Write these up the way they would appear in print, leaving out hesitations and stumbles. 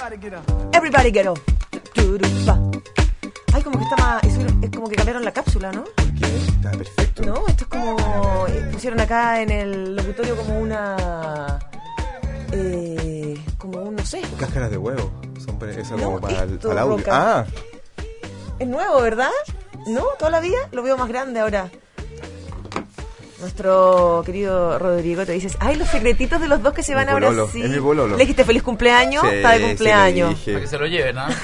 Everybody get up. Turupa. Ay, como que está más... Es como que cambiaron la cápsula, ¿no? ¿Por qué? Está perfecto. No, esto es como... pusieron acá en el locutorio como una... como un, no sé. Cáscaras de huevo. Son eso No, como para esto, el audio. Roca. Ah, Es nuevo, ¿verdad? ¿No? ¿Toda la vida? Lo veo más grande ahora. Nuestro querido Rodrigo te dices, ay, los secretitos de los dos que se van Mi a pololo, Brasil. es mi pololo. ¿Le dijiste feliz cumpleaños? sí, Está de cumpleaños. sí, le Para que dije. se lo lleven, ¿no?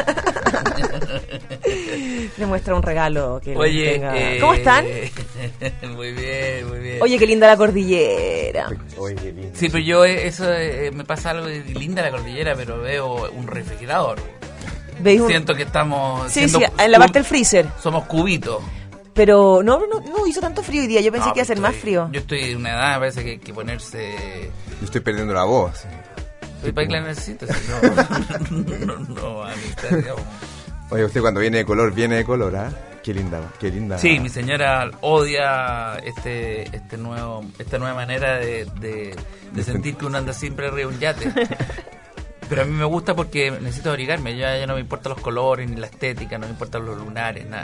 Le muestra un regalo que Oye, tenga. ¿Cómo están? Muy bien, muy bien. Oye, qué linda la cordillera. Oye, qué lindo. Sí, pero yo me pasa algo de linda la cordillera, pero veo un refrigerador. ¿Veis un... Siento que estamos... Sí, siendo sí, en la parte del freezer. Somos cubitos. Pero no hizo tanto frío hoy día. Yo pensé No, que iba a ser más frío. Yo estoy en una edad, me parece que hay que ponerse... Yo estoy perdiendo la voz. ¿Para qué la necesitas? No, amistad, digamos. Oye, usted cuando viene de color, ¿ah? Qué linda. Sí, mi señora odia esta nueva manera de sentir que uno anda siempre arriba de un yate. Pero a mí me gusta porque necesito abrigarme. Ya no me importan los colores ni la estética, no me importan los lunares, nada.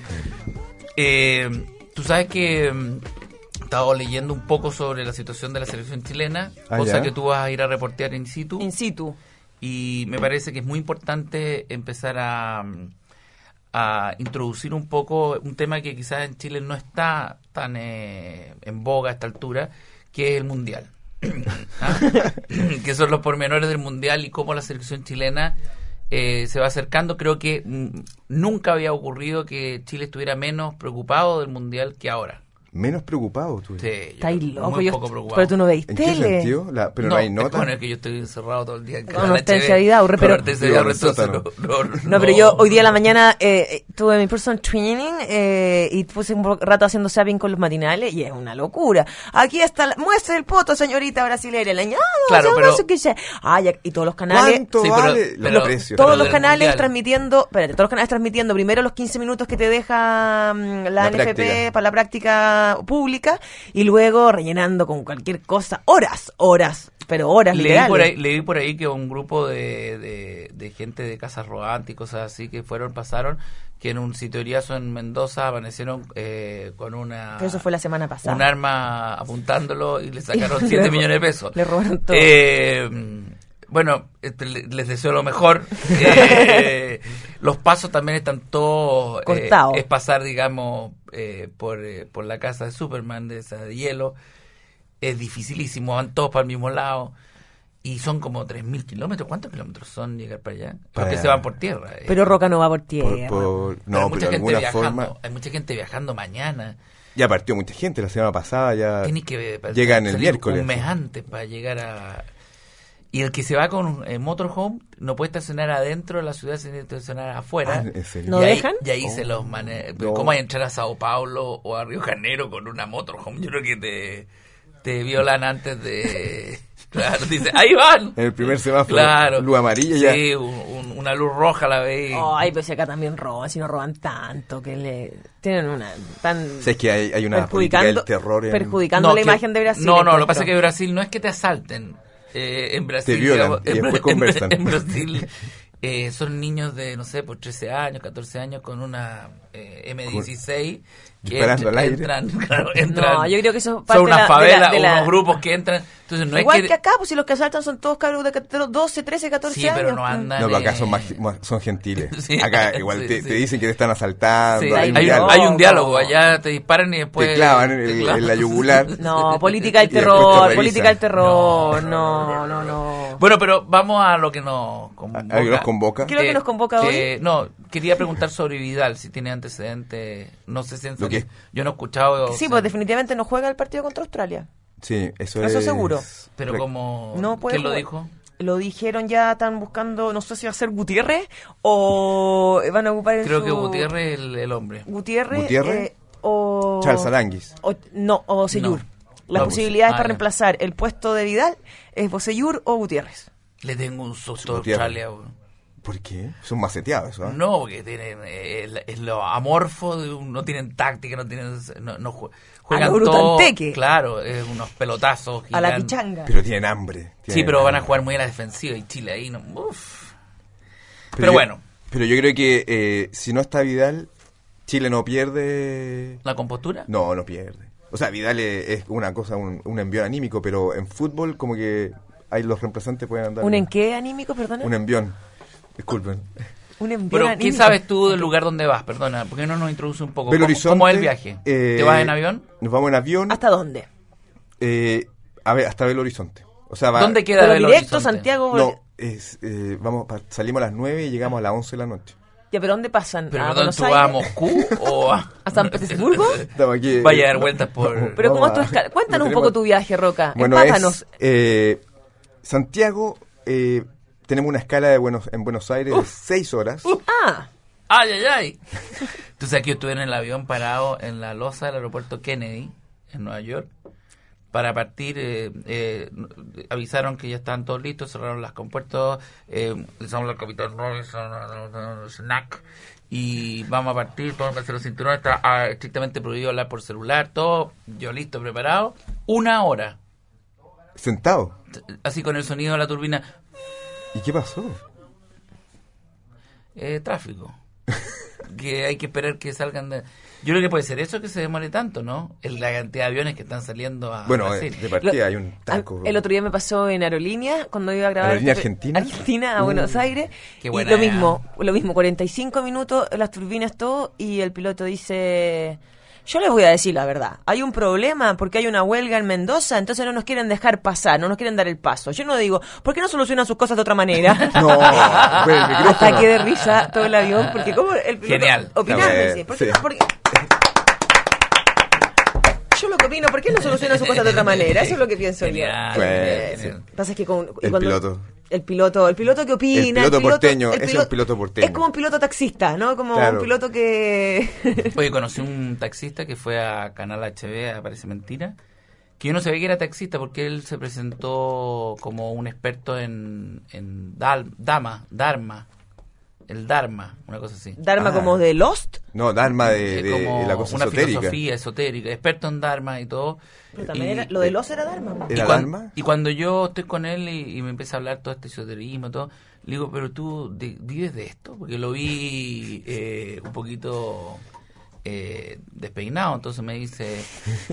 Tú sabes que he estado leyendo un poco sobre la situación de la selección chilena, cosa ya. que tú vas a ir a reportear in situ. In situ. Y me parece que es muy importante empezar a introducir un poco un tema que quizás en Chile no está tan en boga a esta altura, que es el Mundial. ¿Ah? Que son los pormenores del Mundial y cómo la selección chilena se va acercando. Creo que nunca había ocurrido que Chile estuviera menos preocupado del Mundial que ahora. Menos preocupado tú. Sí, Estáis loco, muy poco preocupado. pero tú no veis ¿En qué tele. sentido? Pero no hay es nota. con el que yo estoy encerrado todo el día. Con Hortensia Vidaurre, pero... No, pero yo hoy día a la mañana tuve mi personal training y puse un rato haciendo zapping con los matinales y es una locura. Aquí está, muestra el poto, señorita brasileña. Claro, pero... y todos los canales... ¿Cuánto Sí, pero- vale? pero- Los precios. Todos Pero los del canales Mundial. transmitiendo, espérate, todos los canales transmitiendo primero los 15 minutos que te deja la NFP práctica. para la práctica pública y luego rellenando con cualquier cosa, horas, pero horas literales. Leí por ahí que un grupo de gente de casas rodantes y cosas así que pasaron, que en un sitioriazo en Mendoza amanecieron con una... Pero eso fue la semana pasada. Un arma apuntándolo y le sacaron Y 7 millones de pesos. Le robaron todo. Bueno, les deseo lo mejor. Los pasos también están todos Cortados. es pasar, digamos, por la casa de Superman, de esa de hielo. Es dificilísimo, van todos para el mismo lado. Y son como 3.000 kilómetros. ¿Cuántos kilómetros son llegar para allá? Porque se van por tierra. Pero Roca no va por tierra. Pero No, mucha pero de gente alguna viajando. forma... Hay mucha gente viajando mañana. Ya partió mucha gente la semana pasada, ya... Tienes que Llegan el salir miércoles. un mes antes para llegar a... Y el que se va con motorhome no puede estacionar adentro de la ciudad, se tiene que estacionar afuera. Ah, ¿en serio? ¿No y ahí, dejan? Y ahí se los maneja. No. ¿Cómo hay que entrar a Sao Paulo o a Río Janeiro con una motorhome? Yo creo que te violan antes de... Claro, dice, ahí van. En el primer semáforo, Claro. luz amarilla ya. Sí, una luz roja la veis. Ay, pues si acá también roban, si no roban tanto, que le tienen una tan O sea, es que hay una política del terror. perjudicando la imagen de Brasil. No, lo que encuentro. pasa es que Brasil no es que te asalten. En Brasil, Te violan digamos, y después conversan. En Brasil son niños de, no sé, por 13 años, 14 años con una M16 que Disparando al aire. entran. No, yo creo que eso es son parte una de la- favela, de la- unos grupos que entran. Entonces no Igual es que acá, pues si los que asaltan son todos cabros de 12, 13, 14 Sí, años. pero no andan. No, pero acá son gentiles. Sí. Acá igual Sí, te sí. dicen que te están asaltando. Sí, hay un hay diálogo. un diálogo, allá te disparan y después Te clavan te en clavan. la yugular. No, política del Y después te terror, revisan. política del terror. No. Bueno, pero vamos a lo que nos convoca. ¿A qué nos convoca? ¿Qué es lo que nos convoca hoy? No, quería preguntar sobre Vidal, si tiene antecedentes. No sé si en Lo que- yo no he escuchado. Sí, o pues sea, definitivamente no juega el partido contra Australia. Sí, eso Eso es... seguro. Pero como. No puede ¿Quién lo jugar. dijo? Lo dijeron ya, están buscando, no sé si va a ser Gutiérrez o van a ocupar en Creo su- que Gutiérrez es el hombre. Gutiérrez, ¿Gutiérrez? O Charles Aranguis. o Bocellur. No. Las No, posibilidades ah, para ya. reemplazar el puesto de Vidal es Bocellur o Gutiérrez. Le tengo un susto a Gutiérrez. Australia. Weón. ¿Por qué? Son maceteados eso, ¿eh? No, porque tienen es lo amorfo, no tienen táctica, no juegan todo. Claro, unos pelotazos gigantes. A la pichanga. Pero tienen hambre. Sí, pero van a jugar muy a la defensiva y Chile ahí no. Uf. Pero bueno. Pero yo creo que si no está Vidal, Chile no pierde. ¿La compostura? No pierde. O sea, Vidal es una cosa, un envión anímico, pero en fútbol como que ahí los reemplazantes pueden andar. ¿Un en qué anímico, perdona? Un envión. Disculpen. Un envión Pero, anímico. ¿qué sabes tú del lugar donde vas? Perdona, ¿por qué no nos introduce un poco? Belo Horizonte, ¿Cómo es el viaje? ¿Te vas en avión? Nos vamos en avión. ¿Hasta dónde? A ver, hasta Belo Horizonte. O sea, ¿Dónde queda Belo directo, Horizonte? Santiago? No, salimos a las 9 y llegamos a las 11 de la noche. Ya, ¿pero dónde pasan? ¿Pero dónde tú vas? ¿A Moscú o a San Petersburgo? Aquí, vaya a dar vueltas por... Pero ¿cómo es tu escala? Cuéntanos un poco tu viaje, Roca. Bueno, Empátanos. Santiago, tenemos una escala en Buenos Aires de 6 horas. ¡Ay! Entonces aquí yo estuve en el avión parado en la losa del aeropuerto Kennedy, en Nueva York. Para partir, avisaron que ya estaban todos listos, cerraron las compuertas, les hablamos al capitán Robinson, Snack, y vamos a partir, todos los cinturones, está estrictamente prohibido hablar por celular, todo, yo listo, preparado, 1 hora. ¿Sentado? Así con el sonido de la turbina. ¿Y qué pasó? Tráfico. Que hay que esperar que salgan de... Yo creo que puede ser eso que se demore tanto, ¿no? La cantidad de aviones que están saliendo a Brasil. De partida hay un taco. El otro día me pasó en Aerolínea, cuando iba a grabar... ¿Aerolínea Argentina? Argentina, a Buenos Aires. Qué buena. Y lo mismo, 45 minutos, las turbinas, todo, y el piloto dice... Yo les voy a decir la verdad, hay un problema porque hay una huelga en Mendoza, entonces no nos quieren dejar pasar, no nos quieren dar el paso. Yo no digo, ¿por qué no solucionan sus cosas de otra manera? No, ataque de risa todo el avión, porque como el piloto... Genial. Opinarme, sí. ¿Por qué no? Porque... Yo lo que opino, ¿por qué no solucionan sus cosas de otra manera? Eso es lo que pienso yo. Pasa es que el piloto que opina, el piloto porteño, es un piloto porteño. Es como un piloto taxista, ¿no? Como un piloto que... Oye, conocí un taxista que fue a Canal HB, Parece Mentira, que yo no sabía que era taxista porque él se presentó como un experto en Dharma, una cosa así. ¿Dharma como de Lost? No, Dharma de la cosa una esotérica. Filosofía esotérica, experto en Dharma y todo. Pero también lo de Lost era Dharma. ¿Era Dharma? Y cuando yo estoy con él y me empieza a hablar todo este esoterismo y todo, le digo, pero tú vives de esto, porque lo vi un poquito despeinado, entonces me dice,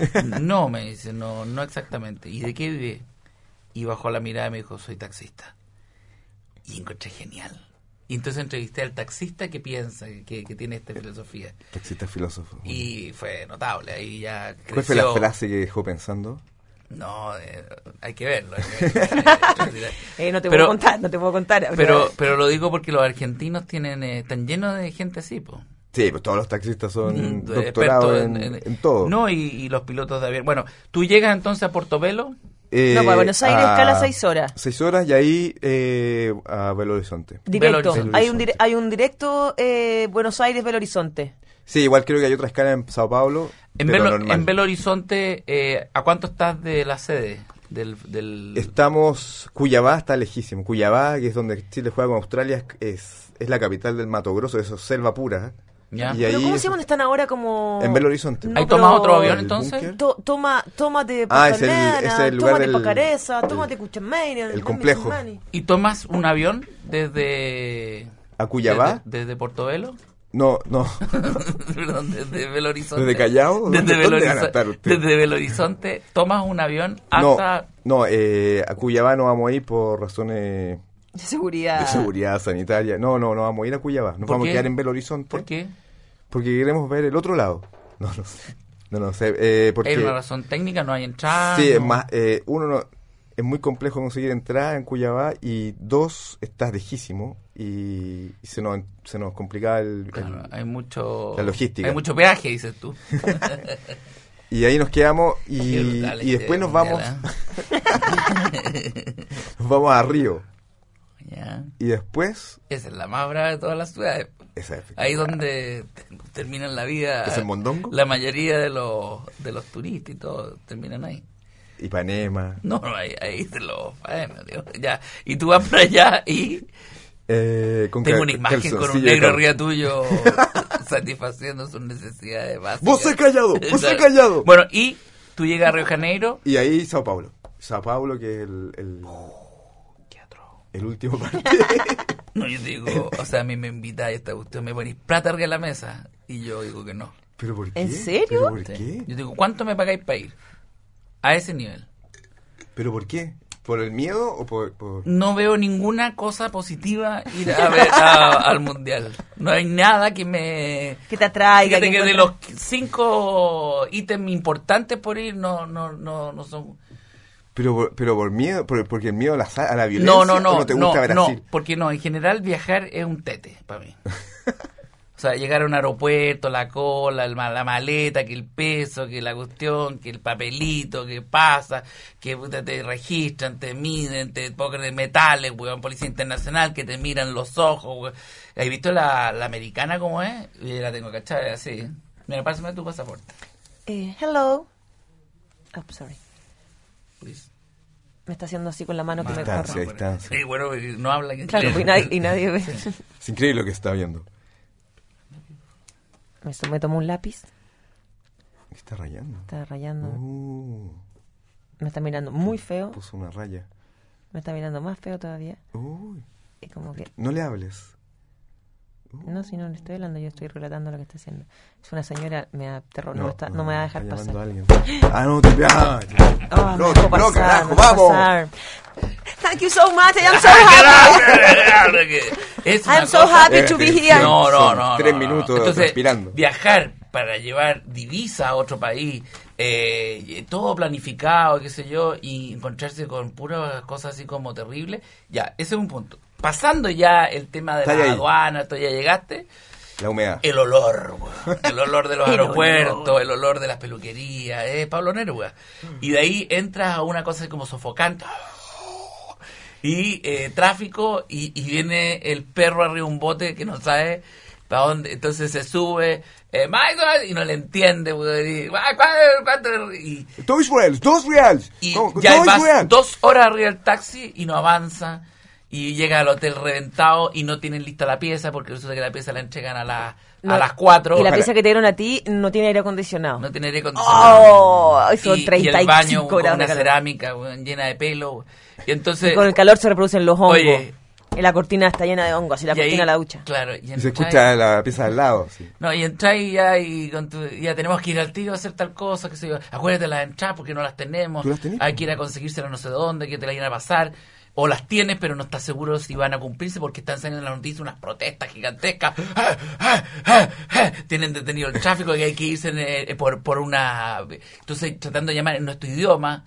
no exactamente. ¿Y de qué vive? Y bajó la mirada y me dijo, soy taxista. Y encontré genial. Y entonces entrevisté al taxista que piensa que tiene esta filosofía. Taxista filósofo. Y fue notable. Ahí ya creció. ¿Cuál fue la frase que dejó pensando? No, hay que verlo. No te puedo contar. Pero lo digo porque los argentinos están llenos de gente así, po. Sí, pues todos los taxistas son doctorados en todo. No, y los pilotos de avión. Bueno, ¿tú llegas entonces a Portobelo? No, para Buenos Aires escala 6 horas. 6 horas y ahí a Belo Horizonte. Directo. Hay un directo Buenos Aires-Belo Horizonte. Sí, igual creo que hay otra escala en Sao Paulo. En Belo Horizonte, ¿a cuánto estás de la sede? Estamos... Cuyabá está lejísimo. Cuyabá, que es donde Chile juega con Australia, es la capital del Mato Grosso, eso es selva pura. ¿Ya? Y ¿Pero ahí cómo se llaman? Están ahora como... En Belo Horizonte. No, ¿Ahí tomas otro avión entonces? Tómate Pacarena, es el lugar tómate Pacaresa, tómate Cuchameira. El complejo. ¿Y tomas un avión desde... ¿A Cuyabá? ¿Desde Portobelo? No. Perdón, desde Belo Horizonte. ¿Desde Callao? Desde Belo Horizonte tomas un avión hasta... No, a Cuyabá no vamos a ir por razones... De seguridad. De seguridad sanitaria. No vamos a ir a Cuyabá. Nos vamos a quedar en Belo Horizonte. ¿Por qué? Porque queremos ver el otro lado. No sé. Porque... ¿Hay una razón técnica? ¿No hay entrada? Sí, es más, es muy complejo conseguir entrada en Cuyabá y 2, está lejísimo y se nos complicaba hay la logística. Hay mucho peaje, dices tú. Y ahí nos quedamos y después nos vamos nos vamos a Río. Ya. Y después... Esa es la más brava de todas las ciudades. Ahí donde terminan la vida. ¿Es el Mondongo? La mayoría de los turistas y todo terminan ahí. Ipanema. No, ahí se los... Ya. Y tú vas para allá y Tengo una imagen con un negro arriba tuyo satisfaciendo sus necesidades básicas. ¡Vos sos callado! ¡Vos sos callado! Bueno, y tú llegas a Río de Janeiro. Y ahí Sao Paulo. Sao Paulo, que es el último partido. No, yo digo, o sea, a mí me invitáis a esta cuestión, me ponéis plata arriba de la mesa. Y yo digo que no. ¿Pero por qué? ¿En serio? ¿Pero por qué? Yo digo, ¿cuánto me pagáis para ir? A ese nivel. ¿Pero por qué? ¿Por el miedo o por...? No veo ninguna cosa positiva ir a ver al Mundial. No hay nada que me... Que te atraiga. Fíjate que de los 5 ítems importantes por ir, no son... Pero por miedo, porque el miedo a la violencia, no te gusta Brasil. No, porque no, en general viajar es un tete para mí. O sea, llegar a un aeropuerto, la cola, la maleta, que el peso, que la cuestión, que el papelito, que pasa, que puta, te registran, te miden, te ponen metales, weón, Policía Internacional, que te miran los ojos, weón. ¿Has visto la americana cómo es? Yo la tengo cachada, así. Mira, pásame tu pasaporte. Hello. Oh, sorry. Please. Me está haciendo así con la mano que me Distancia, corre. distancia. Sí, bueno, no habla. Claro, y nadie ve. Es increíble lo que está viendo. Me tomo un lápiz. ¿Qué está rayando? Está rayando. Me está mirando muy feo. Puso una raya. Me está mirando más feo todavía. Uy. Y como que... No le hables. No, si no le estoy hablando, yo estoy relatando lo que está haciendo. Es una señora, me aterró, no me va a dejar pasar. A alguien. No te no, carajo, vamos. Pasar. Thank you so much, I'm so happy. I'm so happy to be here. No. 3 minutos entonces, respirando. Viajar para llevar divisa a otro país, todo planificado, qué sé yo, y encontrarse con puras cosas así como terribles, ya, ese es un punto. Pasando ya el tema de la aduana, tú ya llegaste. La humedad. El olor, weón. El olor de los aeropuertos, el olor de las peluquerías, Pablo Neruda. Y de ahí entras a una cosa así como sofocante. Y tráfico, y viene el perro arriba de un bote que no sabe para dónde. Entonces se sube, y no le entiende, weón. ¿Cuánto? Y 2 reales. Y ya vas 2 horas arriba del taxi y no avanza. Y llega al hotel reventado y no tienen lista la pieza porque resulta que la pieza la entregan a las 4. Y la pieza que te dieron a ti no tiene aire acondicionado. No tiene aire acondicionado. ¡Oh! Son 35 y el baño con una cerámica llena de pelo. Y entonces... Y con el calor se reproducen los hongos. Oye, y la cortina está llena de hongos, y la cortina la ducha. Claro. Y se escucha la pieza al lado. Sí. No, y entráis ya y ya tenemos que ir al tiro a hacer tal cosa, qué sé yo. Acuérdate de las entradas porque no las tenemos. ¿Tú las tenés? Hay que ir a conseguírselas no sé dónde, que te las iban a pasar. O las tienes, pero no estás seguro si van a cumplirse porque están saliendo en la noticia unas protestas gigantescas. Tienen detenido el tráfico y hay que irse por una... Entonces, tratando de llamar en nuestro idioma.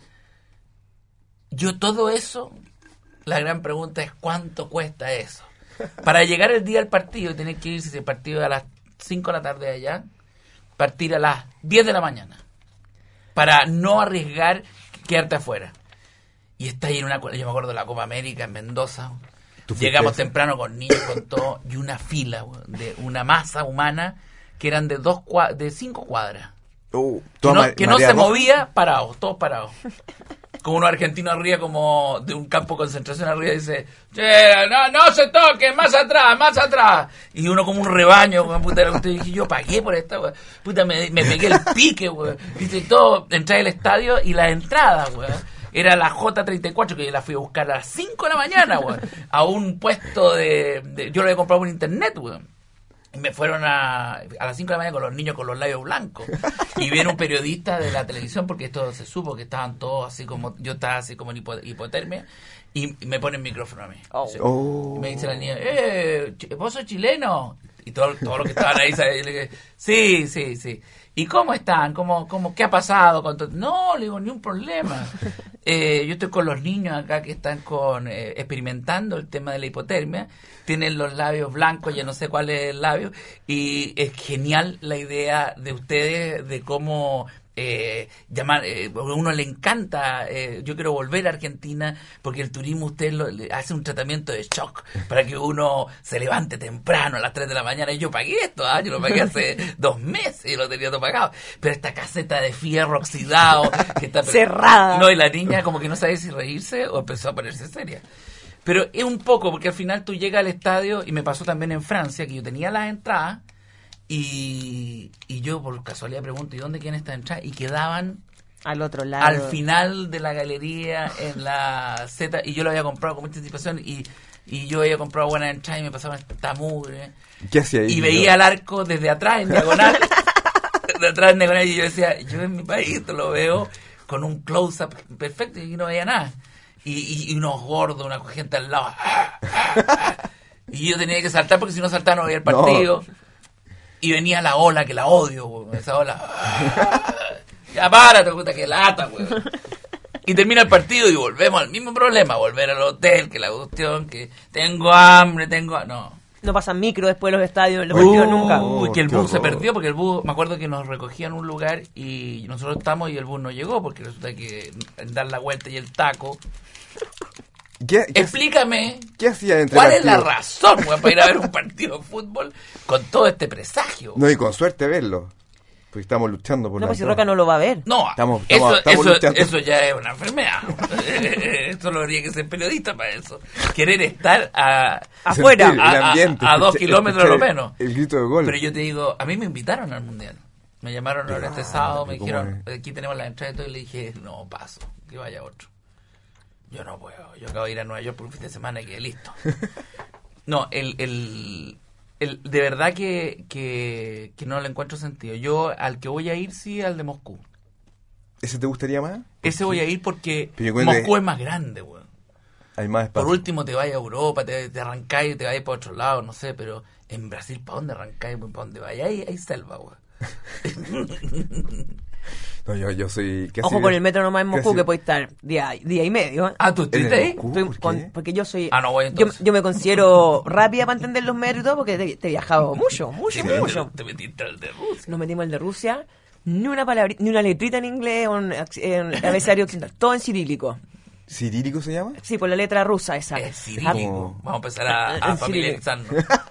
Yo todo eso, la gran pregunta es ¿cuánto cuesta eso? Para llegar el día del partido, tenés que irse, si el partido es a las 5 de la tarde allá, partir a las 10 de la mañana. Para no arriesgar quedarte afuera. Y está ahí yo me acuerdo de la Copa América en Mendoza. Llegamos temprano con niños, con todo, y una fila de una masa humana que eran de 5 cuadras. Que no se movía, todos parados. Con unos argentinos arriba como de un campo de concentración arriba dice, no se toquen, más atrás. Y uno como un rebaño, puta, y dije, yo pagué por esta, weón. Puta, me pegué el pique, weón. Dice, todo, entré al estadio y la entrada, weón. Era la J34, que yo la fui a buscar a las 5 de la mañana, weón. A un puesto yo lo había comprado por internet, weón. Y me fueron a las 5 de la mañana con los niños con los labios blancos. Y viene un periodista de la televisión, porque esto se supo que estaban todos así como... Yo estaba así como en hipotermia. Y me pone el micrófono a mí. Y me dice la niña, ¿vos sos chileno? Y todos los que estaban ahí, ¿sabes? Y le dije, sí. ¿Y cómo están? ¿Qué ha pasado? No, le digo, ni un problema. Yo estoy con los niños acá que están experimentando el tema de la hipotermia. Tienen los labios blancos, ya no sé cuál es el labio. Y es genial la idea de ustedes de cómo... a uno le encanta, yo quiero volver a Argentina porque el turismo usted le hace un tratamiento de shock para que uno se levante temprano a las 3 de la mañana. Y yo pagué esto, yo lo pagué hace 2 meses y lo tenía todo pagado, pero esta caseta de fierro oxidado que está cerrada, no, y la niña como que no sabe si reírse o empezó a ponerse seria. Pero es un poco, porque al final tú llegas al estadio, y me pasó también en Francia, que yo tenía las entradas, y yo por casualidad pregunto, ¿y dónde quedan estas entradas? Y quedaban al otro lado, al final de la galería, en la Z, y yo lo había comprado con mucha anticipación, y yo había comprado buenas entradas, y me pasaban esta mugre. ¿Qué hacía ahí? Y veía el arco desde atrás, en diagonal, de atrás en diagonal, y yo decía, yo en mi país lo veo con un close-up perfecto, y no veía nada. Y unos gordos, una gente al lado. Y yo tenía que saltar, porque si no saltaba no veía el partido. No. Y venía la ola, que la odio, güey, esa ola. Ya párate, puta, que lata, güey. Y termina el partido y volvemos al mismo problema, volver al hotel, que la cuestión, que tengo hambre, No pasan micro después de los estadios, los partidos nunca. Uy, que el bus se perdió, porque el bus, me acuerdo que nos recogía en un lugar y nosotros estamos y el bus no llegó, porque resulta que dar la vuelta y el taco. Explícame, ¿qué hacía cuál es la razón, güey, para ir a ver un partido de fútbol con todo este presagio? No, y con suerte verlo. Porque estamos luchando por No, pues si Roca no lo va a ver. No, estamos eso ya es una enfermedad. Esto lo habría que ser periodista para eso. Querer estar afuera, a 2 kilómetros lo menos. El grito de gol. Pero yo te digo, a mí me invitaron al Mundial. Me llamaron ahora este sábado, me dijeron, aquí tenemos la entrada y todo, y le dije, no, paso, que vaya otro. Yo no puedo, yo acabo de ir a Nueva York por un fin de semana y quedé listo. No, de verdad que no le encuentro sentido. Yo al que voy a ir, sí, al de Moscú. ¿Ese te gustaría más? Ese voy a ir porque Moscú es más grande, güey. Hay más espacio. Por último te vayas a Europa, te arrancáis y te vayas para otro lado, no sé, pero en Brasil, ¿para dónde arrancáis? ¿Para dónde vayas? Hay selva, güey. No, yo soy casi... Ojo con el metro nomás en Moscú, que puede estar día y medio, ¿eh? ¿Tú estuviste ahí? Porque yo soy... no voy entonces. Yo me considero rápida para entender los metros y todo, porque te he viajado mucho. Te metiste al de Rusia. Nos metimos al de Rusia, ni una palabra, ni una letrita en inglés, en abecedario occidental, todo en cirílico. ¿Cirílico se llama? Sí, por la letra rusa esa. Es cirílico. Vamos a empezar a familiarizarnos.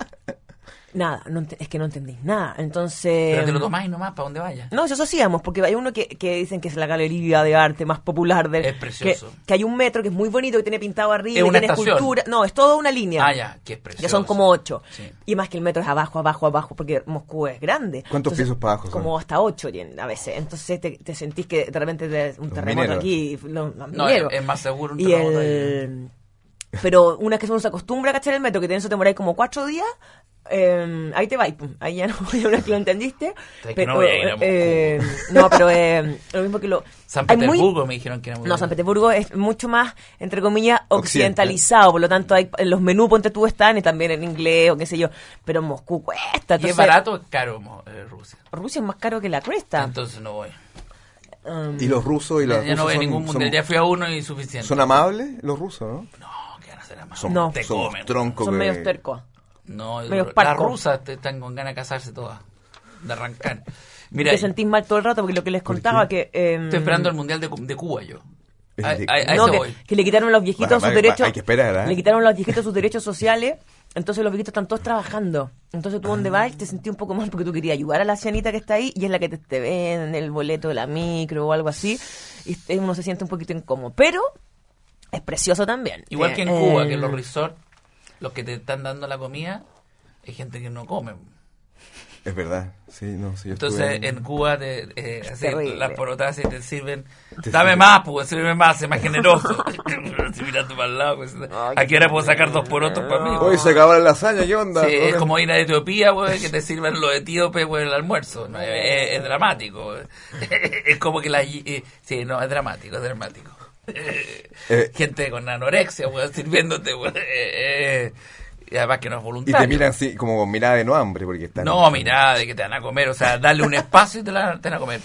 Nada, es que no entendí nada. Entonces... Pero te lo tomáis nomás para donde vayas. No, eso hacíamos, porque hay uno que dicen que es la galería de arte más popular del... Es precioso. Que hay un metro que es muy bonito, que tiene pintado arriba, es una tiene estación. Escultura. No, es toda una línea. Ya, que es precioso. Ya son como 8. Sí. Y más que el metro es abajo, porque Moscú es grande. ¿Cuántos pisos para abajo son? Como hasta 8 tienen a veces. Entonces te sentís que de repente un terremoto mineros. Aquí. No, es más seguro un terremoto ahí. Pero una que uno se acostumbra a cachar el metro, que en eso te moráis como 4 días... ahí te vais, ahí ya no voy a hablar que lo entendiste. Pero, no voy a ir a Moscú. No, pero lo mismo que lo... San Petersburgo me dijeron que era muy No, San Petersburgo es mucho más, entre comillas, occidentalizado. Por lo tanto, hay en los menús, ponte tú, están y también en inglés o qué sé yo. Pero Moscú cuesta. Entonces, ¿y es barato o es caro Rusia? Rusia es más caro que la cresta. Entonces no voy. ¿Y los rusos y los rusos? Ya no voy a ningún mundial, ya fui a uno y suficiente. ¿Son amables los rusos, no? No, que van a ser amables. Son troncos. Son medios tercos. No, las rusas están con ganas de casarse todas, de arrancar. Mira, te sentís mal todo el rato porque lo que les contaba que... estoy esperando el Mundial de Cuba yo. Que le quitaron a los viejitos sus derechos... Hay que esperar, Le quitaron a los viejitos sus derechos sociales, entonces los viejitos están todos trabajando. Entonces tú donde vas te sentí un poco mal porque tú querías ayudar a la ancianita que está ahí y es la que te ven en el boleto de la micro o algo así, y uno se siente un poquito incómodo. Pero es precioso también. Igual que en Cuba, que en los resorts, los que te están dando la comida, hay gente que no come. Es verdad, sí, no, sí. Entonces en Cuba las porotas y te sirven, dame más, pues, sirve más, sé más generoso. Estoy mirando para el lado, pues, ¿a qué hora puedo sacar 2 porotos para mí? Hoy se acabó la lasaña, ¿qué onda? Sí, es como ir a Etiopía, güey, que te sirvan los etíopes, güey, el almuerzo. No, es dramático, güey. Es como que sí, no, es dramático. Gente con anorexia, güey, sirviéndote, güey. Y además que no es voluntario. Y te miran así, como con mirada de no hambre, porque están... No, mirada de que te van a comer, o sea, darle un espacio y te van a comer.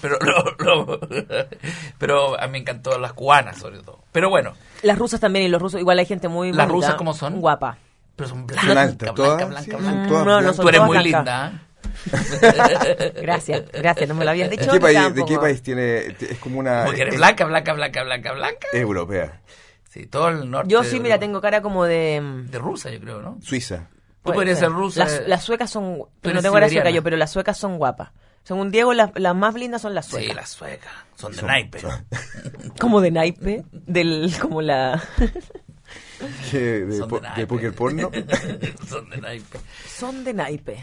Pero a mí me encantó las cubanas, sobre todo. Pero bueno. Las rusas también, y los rusos, igual hay gente muy bonita. ¿Las rusas cómo son? Guapa. Pero son blancas, blanca. No, tú eres muy linda, Gracias, no me lo habías dicho. ¿De qué país tiene? Es como una... Porque eres blanca. Europea. Sí, todo el norte. Yo sí, mira, tengo cara como de rusa, yo creo, ¿no? Suiza. Tú podrías ser rusa. Las suecas son... No tengo cara sueca yo, pero las suecas son guapas. Según Diego, las más lindas son las suecas. Sí, las suecas. Son de naipe. ¿Como de naipe? Como la... ¿De póker porno? Son de naipe. Son de naipe.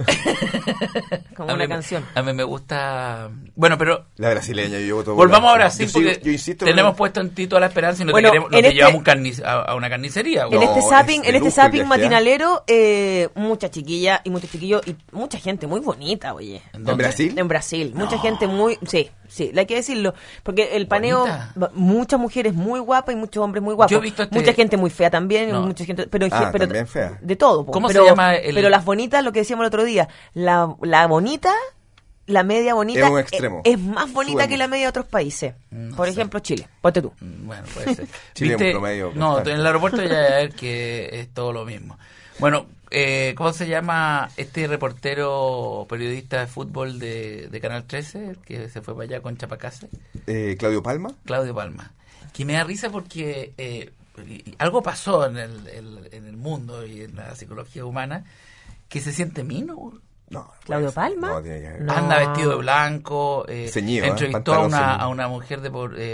Como una canción. A mí me gusta... Bueno, pero... La brasileña, yo voto. Volvamos a Brasil porque yo insisto, tenemos puesto en ti toda la esperanza y no bueno, te queremos, no te llevamos a una carnicería. En este zapping ya. matinalero, mucha chiquilla y muchos chiquillos y mucha gente muy bonita, oye. ¿En Brasil? En Brasil. Mucha gente muy... Sí, hay que decirlo. Porque el paneo, muchas mujeres muy guapas y muchos hombres muy guapos. Yo he visto mucha gente muy fea también, mucha gente, pero también fea. De todo. ¿Cómo se llama Pero las bonitas, lo que decíamos el otro día, la bonita, la media bonita, es un extremo. Es más bonita que la media de otros países. Por ejemplo, Chile. Ponte tú. Bueno, puede ser. Chile es un promedio. No, en el aeropuerto ya a ver que es todo lo mismo. Bueno, ¿cómo se llama este reportero periodista de fútbol de Canal 13 que se fue para allá con Chapacase? ¿Claudio Palma? Claudio Palma. Que me da risa porque algo pasó en el mundo y en la psicología humana que se siente mino. No, ¿Claudio Palma? No, tiene que ver. Anda vestido de blanco, ceñido, entrevistó a una mujer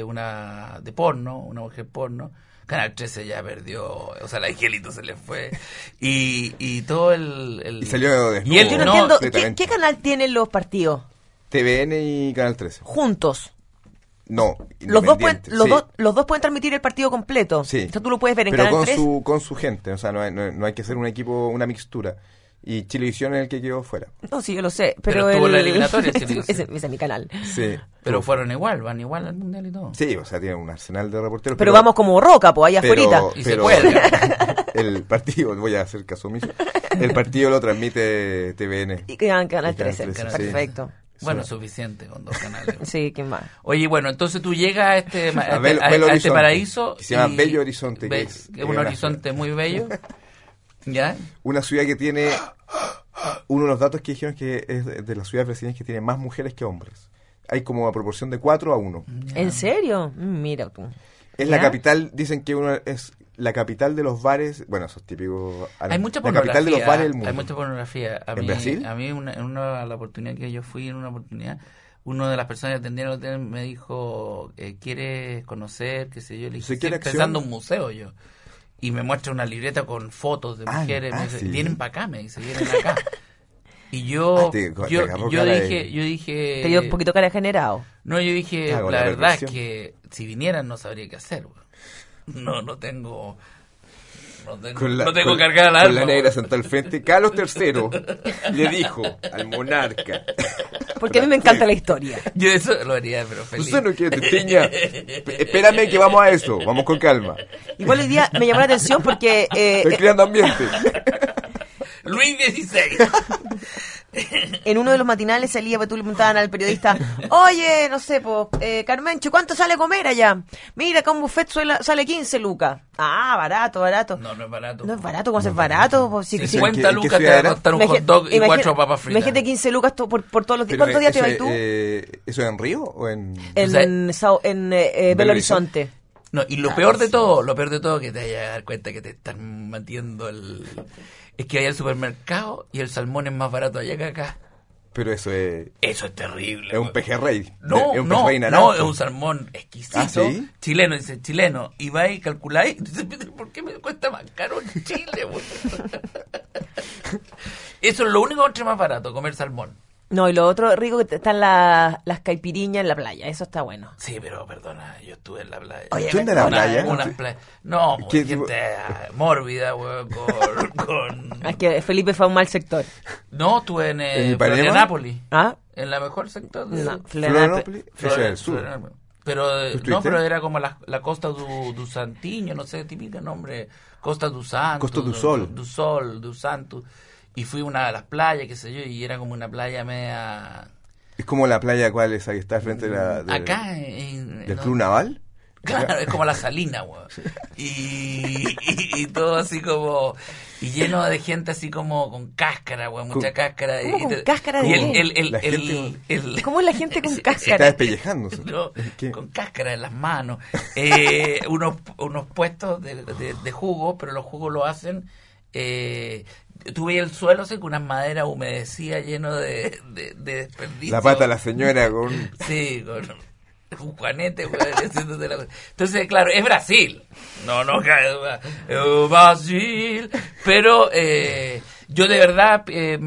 de porno, una mujer porno. Canal 13 ya perdió, o sea, el angelito se le fue. Y todo Y salió desnudo. Y él, yo no entiendo, ¿qué canal tienen los partidos? TVN y Canal 13. Juntos. No, los dos pueden transmitir el partido completo. Sí. Esto tú lo puedes ver en pero Canal 3. con su gente, o sea, no hay que ser un equipo, una mixtura. Y Chilevisión es el que quedó fuera. No, sí, yo lo sé. Pero tuvo la eliminatoria. ese es mi canal. Sí. Pero van igual al mundial y todo. Sí, o sea, tienen un arsenal de reporteros. Pero vamos como Roca, pues, allá afuera. Y se puede. El partido, voy a hacer caso omiso, el partido lo transmite TVN. Y quedan Canal 13. Sí. Perfecto. Bueno, suficiente con 2 canales. Sí, ¿quién más? Oye, bueno, entonces tú llegas a este paraíso. Que se llama Bello Horizonte. Que es un horizonte muy bello. ¿Ya? Una ciudad que tiene... Uno de los datos que dijeron que es de las ciudades brasileñas que tiene más mujeres que hombres. Hay como una proporción de 4-1. ¿En serio? Mira tú. Es la capital, dicen que uno es la capital de los bares. Bueno, eso es típico. Hay mucha pornografía. La capital de los bares del mundo. Hay mucha pornografía. ¿En Brasil? A mí, la oportunidad que yo fui, una de las personas que atendían el hotel me dijo, ¿quieres conocer? Qué sé yo. Le dije, estoy pensando en un museo yo. Y me muestra una libreta con fotos de mujeres. Me dice, vienen para acá, me dice, vienen acá. Y yo dije... Te dio un poquito cara de generado. No, yo dije, la verdad es que si vinieran no sabría qué hacer. No tengo cargada la arma. Con la negra sentada al frente. Carlos III le dijo al monarca... Porque a mí me encanta la historia. Yo eso lo haría, pero feliz. Usted no quiere testeña. Espérame que vamos a eso. Vamos con calma. Igual hoy día me llamó la atención porque... Estoy creando ambiente. Luis XVI. En uno de los matinales salía, pues tú le preguntaban al periodista, oye, no sé, pues, Carmencho, ¿cuánto sale a comer allá? Mira, que un buffet sale 15 lucas. Ah, barato. No es barato. No es barato, ¿cómo es barato? Pues, 50 lucas te va a costar un hot dog y 4 papas fritas. Imagínate 15 lucas por todos los días. ¿Cuántos días te vas tú? ¿Eso es en Río o en...? En Belo Horizonte. No, y lo peor de todo, que te vayas a dar cuenta que te están metiendo es que hay al supermercado y el salmón es más barato allá que acá. Pero eso es terrible. Es un pejerrey. No, es un pejerrey naranja. No, es un salmón exquisito. ¿Ah, sí? Chileno. Y va y calculáis. Entonces, ¿por qué me cuesta más caro en Chile? Eso es lo único que es más barato, comer salmón. No, y lo otro rico que están las caipiriñas en la playa, eso está bueno. Sí, pero perdona, yo estuve en la playa. Oye, ¿tú en la playa? No, gente mórbida, weón, con... Es que Felipe fue a un mal sector. No, estuve en Florianópolis. ¿Ah? En la mejor sector. No, Florianópolis, eso es el sur. Pero era como la Costa do Santinho, no sé, típico nombre. Costa do Santo. Costa do Sol. Do Sol, do Santo. Y fui a una de las playas, qué sé yo, y era como una playa media... ¿Es como la playa cuál es? Ahí está frente de acá ¿del Club Naval? Claro, es como la Salina, weón. Y todo así como... Y lleno de gente así como con cáscara, weón, mucha cáscara. ¿Cómo con cáscara de qué? ¿Cómo es la gente con cáscara? Se está despellejándose. No, con cáscara en las manos. Unos puestos de jugo, pero los jugos lo hacen... tuve el suelo con unas maderas humedecidas lleno de desperdicio. La pata de la señora con... Sí, un juanete, entonces, claro, es Brasil. No, Brasil. Pero yo de verdad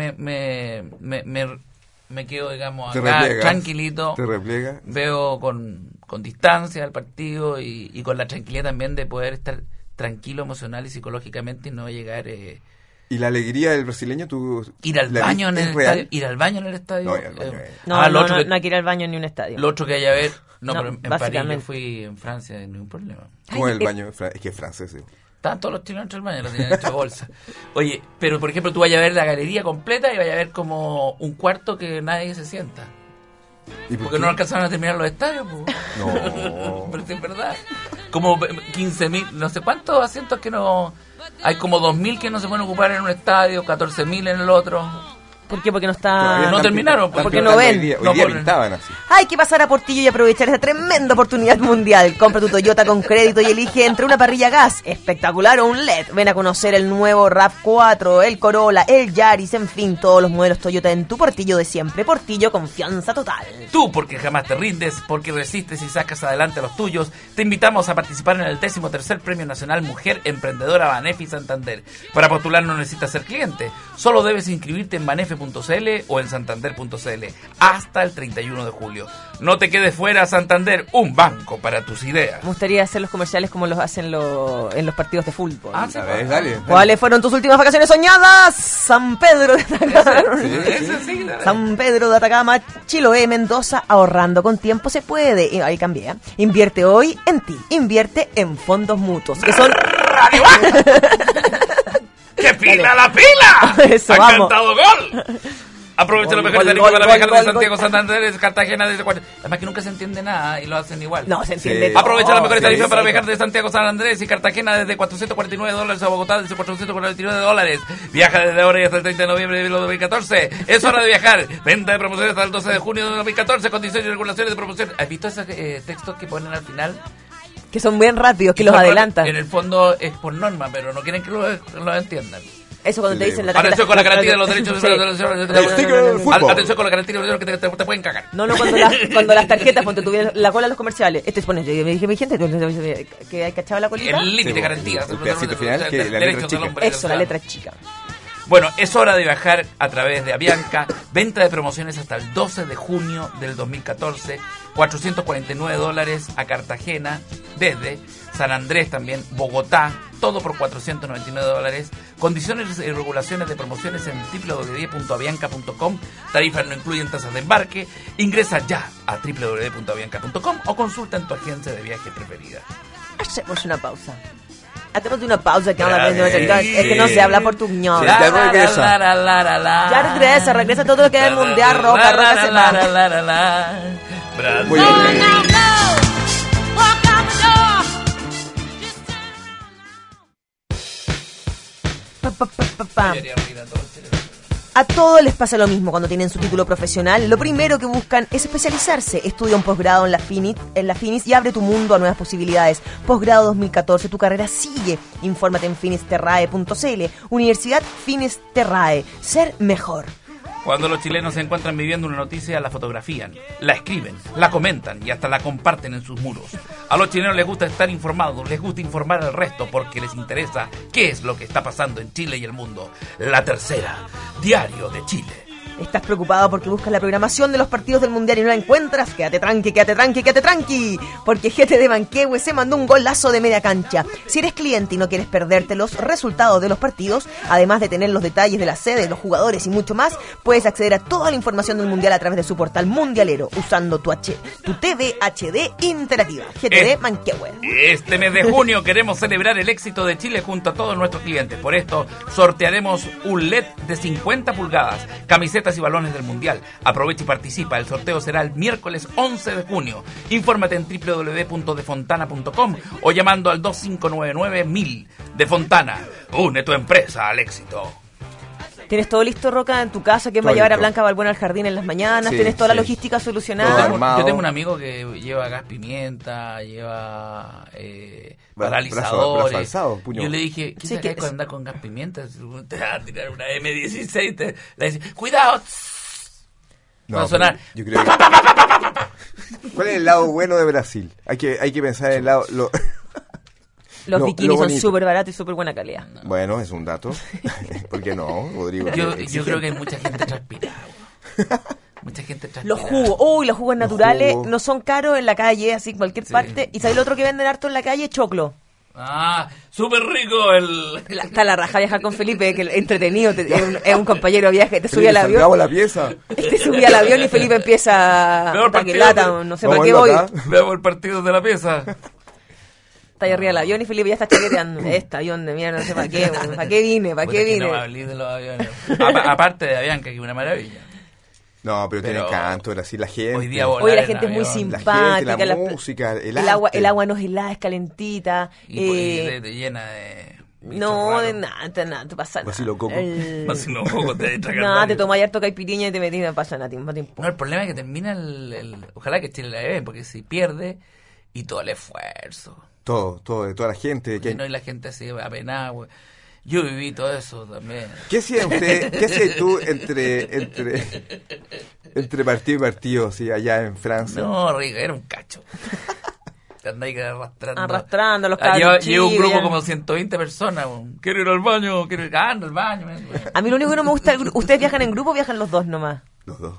me quedo, digamos, acá tranquilito. Te repliega. Veo con distancia al partido y con la tranquilidad también de poder estar tranquilo emocional y psicológicamente y no llegar... ¿Y la alegría del brasileño? Ir al baño en el estadio. Ir al baño en el estadio. No hay que ir al baño ni un estadio. Lo otro que hay a ver... No, pero en París yo fui, en Francia, ningún problema. ¿Cómo es el baño? Es que es francés, sí. Estaban todos los chilenos dentro del baño, lo tenían hecho bolsa. Oye, pero por ejemplo, tú vayas a ver la galería completa y vayas a ver como un cuarto que nadie se sienta. Porque no alcanzaron a terminar los estadios, pues. No. Pero es verdad. Como 15.000, no sé cuántos asientos que no... Hay como 2.000 que no se pueden ocupar en un estadio, 14.000 en el otro. ¿Por qué? Porque no está... No terminaron, porque no ven. Hoy día pintaban así. Hay que pasar a Portillo y aprovechar esta tremenda oportunidad mundial. Compra tu Toyota con crédito y elige entre una parrilla gas espectacular o un LED. Ven a conocer el nuevo RAV4, el Corolla, el Yaris, en fin, todos los modelos Toyota en tu Portillo de siempre. Portillo, confianza total. Tú, porque jamás te rindes, porque resistes y sacas adelante a los tuyos, te invitamos a participar en el 13º Premio Nacional Mujer Emprendedora Banefi Santander. Para postular no necesitas ser cliente, solo debes inscribirte en banefi.cl o en santander.cl hasta el 31 de julio. No te quedes fuera, Santander, un banco para tus ideas. Me gustaría hacer los comerciales como los hacen en los partidos de fútbol. Ah, sí, dale. ¿Cuáles fueron tus últimas vacaciones soñadas? San Pedro de Atacama. Sí, San Pedro de Atacama, Chiloé, Mendoza, ahorrando con tiempo se puede. Y ahí cambié. Invierte hoy en ti. Invierte en fondos mutuos, que son... ¡Radio Baja! ¡Que pila la pila! Eso, ¡Ha vamos. cantado gol! Aprovecha lo mejor de la viajar de Santiago, Santander, Cartagena, desde además que nunca se entiende nada y lo hacen igual. No, se entiende. Sí. Todo. Aprovecha la mejor tarifa para viajar de Santiago, San Andrés y Cartagena desde $449 a Bogotá desde $449. Viaja desde ahora y hasta el 30 de noviembre de 2014. Es hora de viajar. Venta de promociones hasta el 12 de junio de 2014. Condiciones y regulaciones de promoción. ¿Has visto esos textos que ponen al final? Que son bien rápidos, que los adelantan. En el fondo es por norma, pero no quieren que lo entiendan. Eso cuando te dicen la tarjeta. Atención con la garantía de los derechos. Atención con la garantía de los derechos que te pueden cagar. No, cuando las tarjetas, cuando tuvieron la cola de los comerciales. Este pone, yo me dije, mi gente, que hay cachado la colita. El límite de garantía. El pedacito final, que la letra chica. Eso, la letra chica. Bueno, es hora de viajar a través de Avianca. Venta de promociones hasta el 12 de junio del 2014. $449 a Cartagena desde San Andrés también, Bogotá, todo por $499. Condiciones y regulaciones de promociones en www.avianca.com. Tarifas no incluyen tasas de embarque. Ingresa ya a www.avianca.com o consulta en tu agencia de viaje preferida. Hacemos una pausa. Hacemos una pausa que es que no se habla portuñol. Ya regresa. Ya regresa todo lo que es el mundial, roca se va. Muy bien. A todos les pasa lo mismo cuando tienen su título profesional. Lo primero que buscan es especializarse. Estudia un posgrado en la Finis y abre tu mundo a nuevas posibilidades. Posgrado 2014, tu carrera sigue. Infórmate en finisterrae.cl. Universidad Finisterrae. Ser mejor. Cuando los chilenos se encuentran viviendo una noticia, la fotografían, la escriben, la comentan y hasta la comparten en sus muros. A los chilenos les gusta estar informados, les gusta informar al resto porque les interesa qué es lo que está pasando en Chile y el mundo. La Tercera, Diario de Chile. ¿Estás preocupado porque buscas la programación de los partidos del Mundial y no la encuentras? Quédate tranqui, porque GT de Manquehue se mandó un golazo de media cancha. Si eres cliente y no quieres perderte los resultados de los partidos, además de tener los detalles de la sede, los jugadores y mucho más, puedes acceder a toda la información del Mundial a través de su portal mundialero, usando tu TV HD interactiva. GT de Manquehue. Este mes de junio queremos celebrar el éxito de Chile junto a todos nuestros clientes. Por esto, sortearemos un LED de 50 pulgadas, camisetas y balones del Mundial. Aprovecha y participa. El sorteo será el miércoles 11 de junio. Infórmate en www.defontana.com o llamando al 2599-1000. De Fontana, une tu empresa al éxito. ¿Tienes todo listo, Roca, en tu casa? ¿Quién va a llevar a Blanca Balbuena al jardín en las mañanas? Sí, ¿Tienes toda la sí. logística solucionada? Yo tengo un amigo que lleva gas pimienta, lleva paralizadores. Brazo alzado, puño. Yo le dije, ¿qué Sí, sacáis que- con andar con gas pimienta? Te va a tirar una M16, le dice, ¡cuidado! Va a sonar. Yo creo que... ¿Cuál es el lado bueno de Brasil? Hay que pensar en el lado... Los bikinis son súper baratos y súper buena calidad. No. Bueno, es un dato. ¿Por qué no, Rodrigo? Yo creo que hay mucha gente transpirada. Mucha gente transpirada. Los jugos, los jugos naturales no son caros en la calle, así en cualquier parte. ¿Y sabes lo otro que venden harto en la calle? Choclo. Súper rico Está la raja viajar con Felipe, que entretenido, es un compañero de viaje, te subía al avión. La pieza. Te subía al avión y Felipe empieza que lata, no sé para qué voy. Veamos el partido de la pieza. Está ahí arriba del avión y Felipe ya está chaqueteando. Este avión de mierda, no sé para qué, ¿para qué vine? ¿Para qué vine? No me hablé de los aviones. Aparte de Avianca, que es una maravilla. No, pero tiene encanto, Brasil, la gente. Hoy la gente es muy simpática. La música, el agua no es helada, es calentita. Y llena de... No, de nada, te pasa nada. Vacilo coco. Vacilo coco, nada, te tomas harto caipiriña y te metís, no pasa nada, no te importa. No, el problema es que termina ojalá que Chile la beben, porque si pierde y todo el esfuerzo. Todo, de toda la gente. No, y la gente así apenada, güey. Yo viví todo eso también. ¿Qué hacía usted? ¿Qué hacías tú entre partido y partido, así, allá en Francia? No, Rica, era un cacho. Te andáis arrastrando a los cabros. Llevo un grupo como 120 personas. Quiero ir al baño, ando al baño. A mí lo único que no me gusta, ¿ustedes viajan en grupo o viajan los dos nomás? Los dos.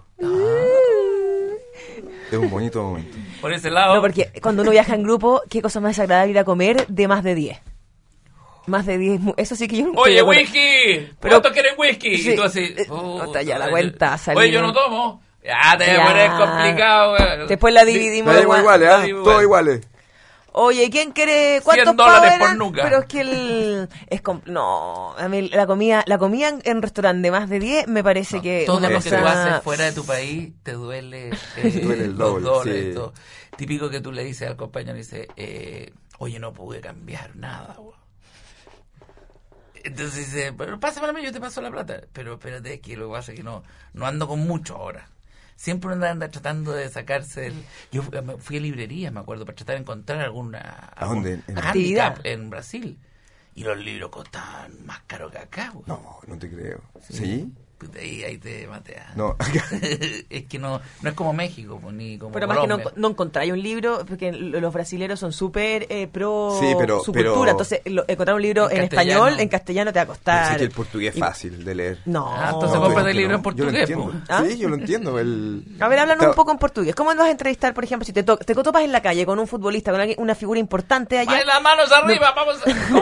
Es un bonito momento. Por ese lado. No, porque cuando uno viaja en grupo, qué cosa más desagradable ir a comer de más de 10. Más de 10, eso sí que yo no. Oye, whisky, ¿cuánto quieres whisky? Sí. Y tú así, ya la cuenta salió. Oye, yo no tomo. Ya te pones complicado, güey. Después la dividimos. La iguales, todos iguales. Oye, ¿quién quiere cuántos $100 por nuca? Pero es que no, a mí la comida en restaurante de más de 10 me parece que todo lo que tú haces fuera de tu país te duele, duele el doble, sí. Típico que tú le dices al compañero, dice, oye, no pude cambiar nada, güey. Entonces dice, pero pásamela a mí, yo te paso la plata. Pero espérate, que lo que pasa es que no ando con mucho ahora. Siempre uno anda tratando de sacarse Yo fui a librerías, me acuerdo, para tratar de encontrar alguna... ¿A dónde? Actividad. En Brasil. Y los libros costaban más caro que acá, güey. No te creo. ¿Sí? Ahí te matea. No, es que no es como México, ni como pero Colombia. Más que no encontráis un libro, porque los brasileros son súper pro su pero, cultura. Entonces, encontrar un libro en español, en castellano te va a costar. Sé que el portugués es fácil de leer. Entonces compras el libro en portugués. Sí, yo lo entiendo. A ver, háblanos un poco en portugués. ¿Cómo vas a entrevistar, por ejemplo, si te topas en la calle con un futbolista, con una figura importante allá? ¡Vale, las manos arriba! Vamos.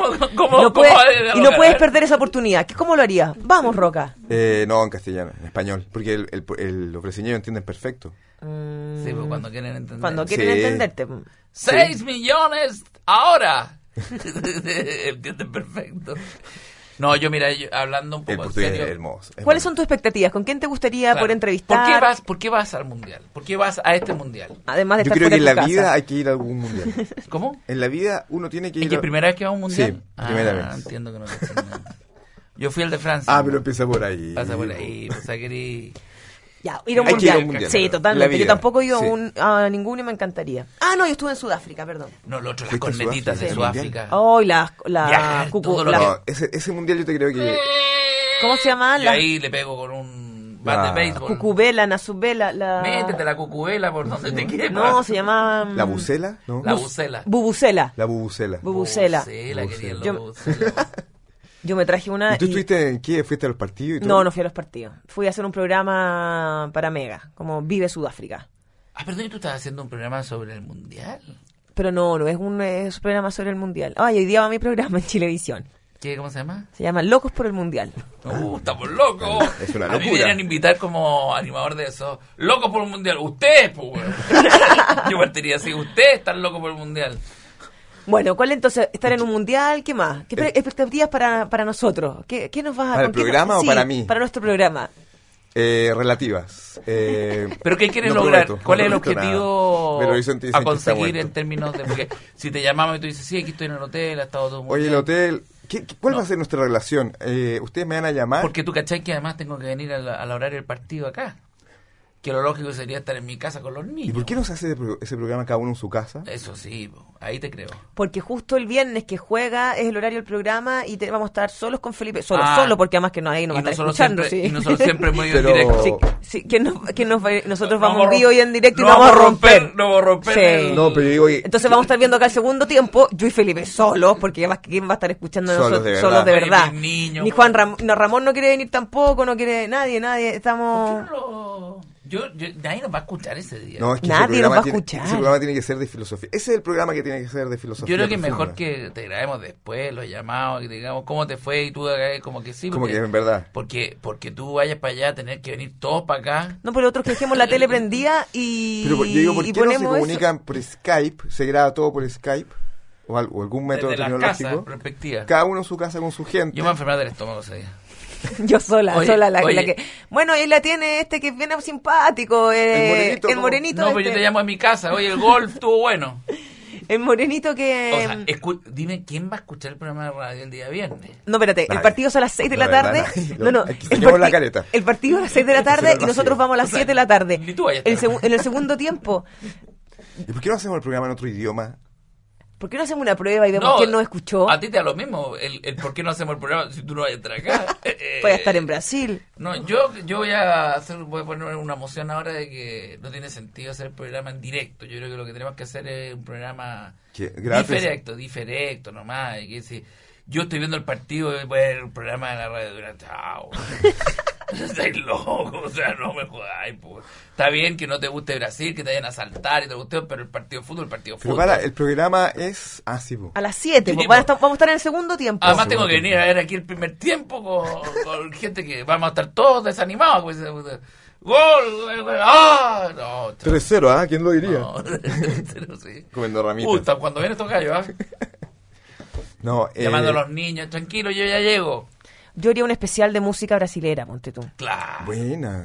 Y no puedes perder esa oportunidad. ¿Cómo lo harías? Vamos, Roca. No, en castellano, en español, porque los brasileños entienden perfecto. Sí, pues cuando quieren entender. Cuando quieren entenderte. 6 millones ahora. Entienden perfecto. No, hablando un poco en serio. Es hermoso. ¿Cuáles son tus expectativas? ¿Con quién te gustaría poder entrevistar? ¿Por qué vas al mundial? ¿Por qué vas a este mundial? Además de yo estar creo que en la casa. vida hay que ir a algún mundial. ¿Cómo? En la vida uno tiene que ir. ¿Es que primera vez que va a un mundial? Sí, primera vez. Entiendo que no te Yo fui al de Francia. Pero empieza por ahí. Pasa por ahí, o sea, querí... Ya, ir a un mundial. Sí, totalmente. Yo tampoco he ido a ninguno y me encantaría. No, yo estuve en Sudáfrica, perdón. No, lo otro, las cornetitas de Sudáfrica. Ese mundial yo te creo que... ¿Cómo se llama? Y ahí le pego con un bat de béisbol. Cucubela, Nazubela. Métete la cucubela por donde te quepa. No, se llama... ¿La bucela? ¿No? La bucela. Bubucela. La bubucela. Bubucela. Yo me traje una... ¿Y tú estuviste en qué? ¿Fuiste a los partidos y todo? No fui a los partidos. Fui a hacer un programa para Mega, como Vive Sudáfrica. Perdón, ¿y tú estás haciendo un programa sobre el mundial? Pero no es un programa sobre el mundial. Hoy día va mi programa en Chilevisión. ¿Cómo se llama? Se llama Locos por el Mundial. ¡Estamos locos! Es una locura. A mí me deberían invitar como animador de eso. ¡Locos por el mundial! ¡Ustedes, pues! Yo partiría así. ¡Ustedes están locos por el mundial! Bueno, ¿cuál entonces? ¿Estar en un mundial? ¿Qué más? ¿Qué expectativas para nosotros? ¿Qué nos vas a... ¿Para el programa o para mí? Para nuestro programa. Relativas. ¿Pero qué quieres lograr? ¿Cuál es el objetivo a conseguir en términos de... Porque si te llamamos y tú dices, sí, aquí estoy en el hotel, ha estado todo muy bien. Oye, el hotel... ¿Cuál va a ser nuestra relación? ¿Ustedes me van a llamar? Porque tú cachai que además tengo que venir a la hora del partido acá. que lo lógico sería estar en mi casa con los niños. ¿Y por qué no se hace ese programa cada uno en su casa? Eso sí, ahí te creo. Porque justo el viernes que juega es el horario del programa y vamos a estar solos con Felipe. Solo, porque además que ahí no va a estar escuchando. Y nosotros siempre hemos ido en directo. Sí, nosotros vamos en vivo y en directo y no vamos a romper. No vamos a romper. Sí. No, pero yo digo... Entonces vamos a estar viendo acá el segundo tiempo, yo y Felipe solos, porque además ¿quién va a estar escuchando solos de verdad? Oye, niños, ni Juan Ramón no quiere venir tampoco, no quiere nadie, estamos... Nadie nos va a escuchar ese día. No, es que nadie nos va a escuchar. Ese programa tiene que ser de filosofía. Ese es el programa que tiene que ser de filosofía. Yo creo que es mejor que te grabemos después los llamados, que te digamos cómo te fue y tú como que sí. Como que en verdad. Porque tú vayas para allá a tener que venir todos para acá. No, pero otros que dejemos la tele prendida y... Pero yo digo, ¿por qué no se comunican eso? por Skype? ¿Se graba todo por Skype? O algún método desde tecnológico. Las casas respectivas. Cada uno en su casa con su gente. Yo me voy a enfermar del estómago ese día. Yo sola, la oye. que... Bueno, él la tiene que es bien simpático, el morenito. No, pero yo te llamo a mi casa. Oye, el golf estuvo bueno. El morenito que... O sea, dime, ¿quién va a escuchar el programa de radio el día viernes? No, espérate, el partido es a las 6 de la tarde. No. La careta. El partido es a las 6 de la tarde y nosotros vamos a las 7 de la tarde. Ni tú vayas a estar. En el segundo tiempo. ¿Y por qué no hacemos el programa en otro idioma? ¿Por qué no hacemos una prueba y vemos quién nos escuchó? A ti te da lo mismo, el por qué no hacemos el programa si tú no vas a estar acá. Voy a estar en Brasil. No, yo voy a poner una moción ahora de que no tiene sentido hacer el programa en directo. Yo creo que lo que tenemos que hacer es un programa diferente nomás. Y que si yo estoy viendo el partido, voy a ver el programa de la radio durante... ¡Chao! Estáis loco, o sea, no me jodáis, pues. Está bien que no te guste Brasil, que te vayan a saltar y te guste, pero el partido de fútbol, Pero para, el programa es... sí, po. A las 7, Sí, vamos a estar en el segundo tiempo. Además tengo que venir a ver aquí el primer tiempo con gente que vamos a estar todos desanimados, pues. ¡Gol! ¡Ah! No, 3-0, ¿quién lo diría? No, 3-0, sí. Comiendo ramitas. Cuando vienen estos gallos, No, llamando a los niños, tranquilo, yo ya llego. Yo haría un especial de música brasilera, ponte tú. Claro. Buena.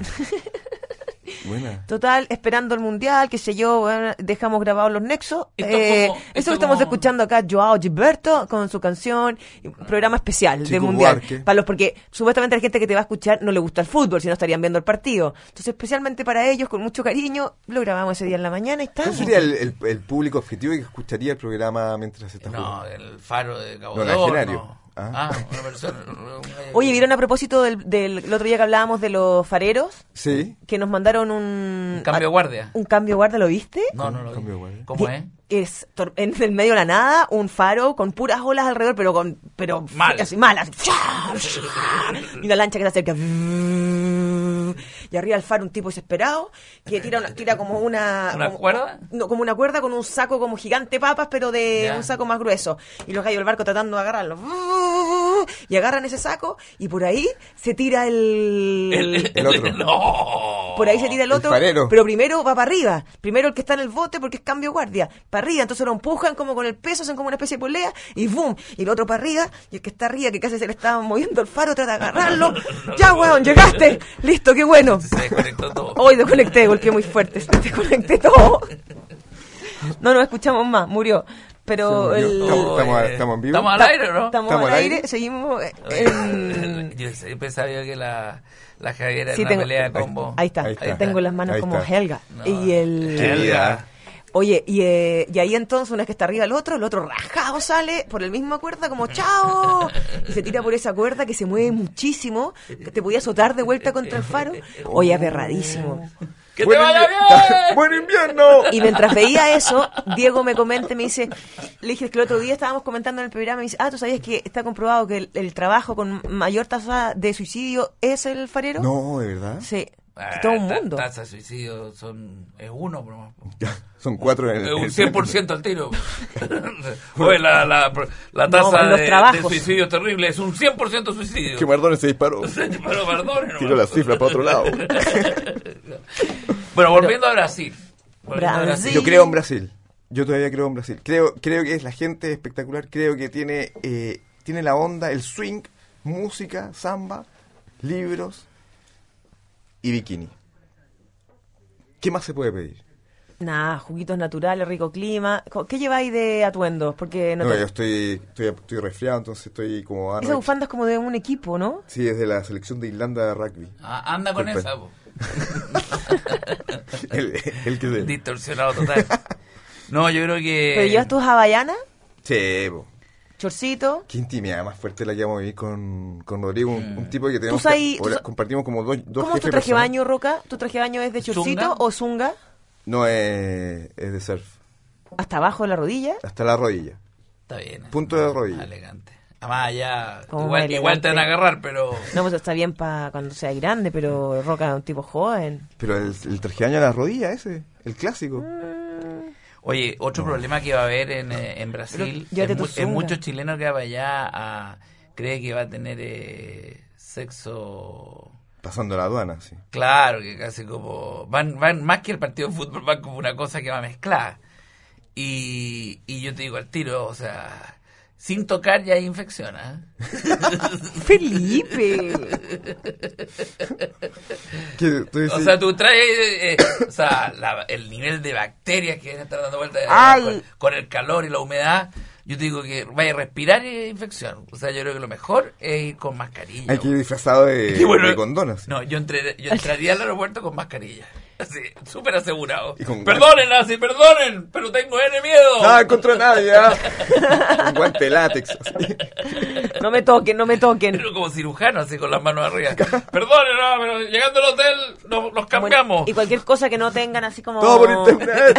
Total, esperando el mundial, qué sé yo, dejamos grabados los nexos. Eso que estamos escuchando acá, Joao Gilberto, con su canción, programa especial del mundial. Porque supuestamente la gente que te va a escuchar no le gusta el fútbol, si no estarían viendo el partido. Entonces, especialmente para ellos, con mucho cariño, lo grabamos ese día en la mañana y está. ¿Cuál sería el público objetivo que escucharía el programa mientras se está jugando? No, el Faro de Cabo No, de el Horno. escenario. Una persona. Oye, ¿vieron a propósito del otro día que hablábamos de los fareros? Sí. Que nos mandaron un cambio de guardia. ¿Un cambio de guardia, lo viste? No lo vi. Cambio de guardia. ¿Cómo es? Es en el medio de la nada, un faro con puras olas alrededor, pero malas. Y una lancha que se acerca. Y arriba del faro un tipo desesperado que tira como ¿Una cuerda? No, como una cuerda con un saco como gigante papas, pero de un saco más grueso. Y los gallos del barco tratando de agarrarlo. Y agarran ese saco y por ahí se tira el otro. No. Por ahí se tira el otro, farero. pero primero va para arriba. Primero el que está en el bote porque es cambio de guardia. Para arriba, entonces lo empujan como con el peso, hacen como una especie de polea y ¡boom! Y el otro para arriba, y el que está arriba, que casi se le estaba moviendo el faro, trata de agarrarlo. ¡Ya, weón! ¡Llegaste! ¡Listo! ¡Qué bueno! Se desconectó todo. Hoy desconecté, golpeé muy fuerte. Desconecté todo. No nos escuchamos más, murió. Pero estamos en vivo. ¿Estamos al aire, no? Estamos al aire, seguimos Yo pensaba que la Javiera sí, era una pelea de combo. Ahí está. Tengo las manos como Helga. No. Y Helga. Oye, y ahí entonces, una vez que está arriba el otro rajado sale por la misma cuerda como ¡chao! Y se tira por esa cuerda que se mueve muchísimo, que te podía azotar de vuelta contra el faro. Oye, aberradísimo. ¡Que te vaya bien! ¡Buen invierno! Y mientras veía eso, Diego me comenta, me dice, le dije que el otro día estábamos comentando en el programa, me dice, ¿tú sabías que está comprobado que el trabajo con mayor tasa de suicidio es el farero? No, ¿de verdad? Sí. Todo un mundo. Tasa de suicidio es uno, bro. Son 4 en un 100% al tiro. Oye, la tasa de suicidio terrible es un 100% suicidio. Que Mardones se disparó. Se disparó Mardones. Tiró la cifra para otro lado. Bueno, volviendo a Brasil. Yo creo en Brasil. Yo todavía creo en Brasil. Creo que es la gente espectacular. Creo que tiene la onda, el swing, música, samba, libros y bikini. ¿Qué más se puede pedir? Nada, juguitos naturales, rico clima. ¿Qué lleváis de atuendos? Porque yo estoy resfriado, entonces estoy como... Esa bufanda es como de un equipo, ¿no? Sí, es de la selección de Irlanda de rugby. Anda con esa, po. el que se... Distorsionado total. No, yo creo que... ¿Pero llevas tus havaianas? Sí, po. Chorcito. Qué intimidad más fuerte la que vamos a vivir con Rodrigo, un tipo que tenemos compartimos como dos ¿Cómo es tu traje de baño, Roca? ¿Tu traje de baño es de chorcito ¿Zunga? o zunga? No, es de surf. ¿Hasta abajo de la rodilla? Hasta la rodilla. Está bien. Punto de rodilla. Elegante. Además, ya Igual te van a agarrar, pero... No, pues está bien para cuando sea grande, pero Roca es un tipo joven. Pero el traje de baño a la rodilla ese, el clásico. Oye, otro problema que va a haber en Brasil es muchos chilenos que va allá cree que va a tener sexo... Pasando la aduana, sí. Claro, que casi como... Van más que el partido de fútbol, van como una cosa que va mezclada. Y yo te digo al tiro, o sea... Sin tocar ya hay infección, ¿eh? ¡Felipe! O sea, tú traes el nivel de bacterias que están dando vuelta con el calor y la humedad. Yo te digo que vaya a respirar infección. O sea, yo creo que lo mejor es ir con mascarilla. Hay que ir disfrazado de condones. No, yo entraría al aeropuerto con mascarilla. Así, súper asegurado. Perdonen, así, perdonen, pero tengo miedo. No encontré nada ya. Un guante látex. Así. No me toquen. Pero como cirujano, así con las manos arriba. Perdonen, no, pero llegando al hotel nos cambiamos. Bueno, y cualquier cosa que no tengan así como... Todo por internet.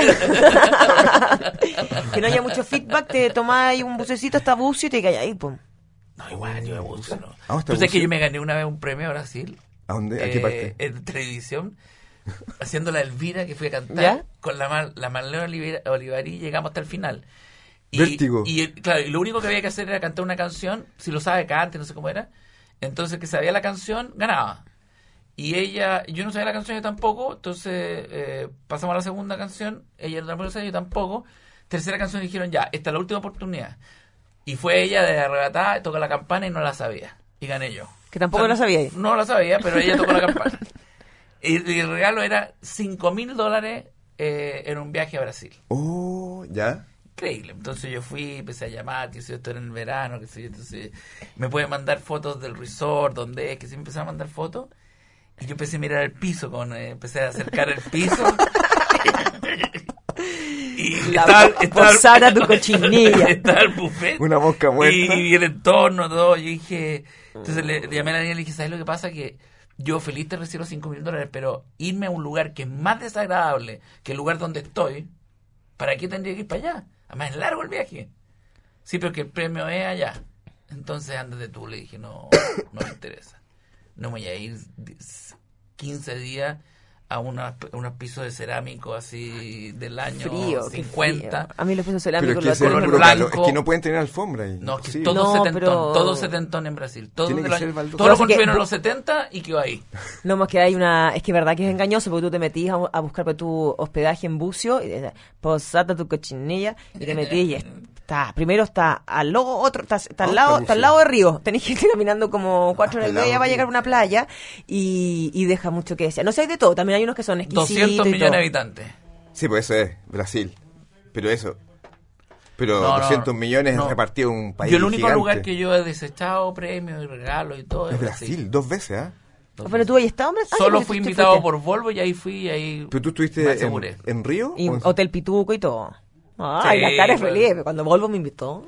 Que no haya mucho feedback, te tomáis un bucecito hasta bucio y te caes ahí, pum. No, igual, yo de bucio no. ¿Tú sabes que yo me gané una vez un premio a Brasil? ¿A dónde? ¿A qué parte? En televisión. Haciendo la Elvira que fui a cantar. ¿Ya? Con la Marlene Olivarí llegamos hasta el final. Vértigo. Claro, y lo único que había que hacer era cantar una canción. Si lo sabe, cante, no sé cómo era. Entonces el que sabía la canción ganaba. Y yo no sabía la canción, yo tampoco. Entonces pasamos a la segunda canción. Ella no sabía, yo tampoco. Tercera canción dijeron, ya, esta es la última oportunidad. Y fue ella de arrebatada, tocó la campana y no la sabía. Y gané yo. Que tampoco la sabía. No la sabía, pero ella tocó la campana. Y el regalo era $5,000 en un viaje a Brasil. Oh, ¿ya? Increíble. Entonces yo fui, empecé a llamar, que si esto era en el verano, que si entonces me pueden mandar fotos del resort, donde es, que si me empezaron a mandar fotos. Y yo empecé a mirar el piso, empecé a acercar el piso. Y posada tu cochinilla. Estaba el buffet. Una mosca muerta. Y el entorno, todo. Yo dije... Entonces le llamé a la niña y le dije, ¿sabes lo que pasa? Que yo feliz te recibo $5,000, pero irme a un lugar que es más desagradable que el lugar donde estoy, ¿para qué tendría que ir para allá? Además es largo el viaje. Sí, pero que el premio es allá. Entonces ándate tú, le dije, no me interesa. No me voy a ir 15 días a unos pisos de cerámico así del año frío, 50. A mí los pisos cerámicos pero es que, color blanco. Es que no pueden tener alfombra ahí. No, que sí. todo setentón en Brasil. Todo lo construyeron en los 70 y quedó ahí. No, más que es que verdad que es engañoso, porque tú te metís a buscar para tu hospedaje en bucio, y posata tu cochinilla, y te metís y primero está al lado de Río. Tenés que ir caminando como 4 horas y media para llegar a una playa y deja mucho que desear. No sé, hay de todo. También hay unos que son exquisitos. 200 millones de habitantes. Sí, pues eso es Brasil. Pero 200 millones repartidos en un país Yo el único gigante. lugar que yo he desechado premios y regalos y todo es Brasil. 2 veces, ¿ah? Pero tú ahí estás, hombre. Solo fui invitado por Volvo y ahí fui. ¿Pero tú estuviste en Río? Y Hotel Pituco y todo. Ay, la cara es feliz. Cuando Volvo me invitó.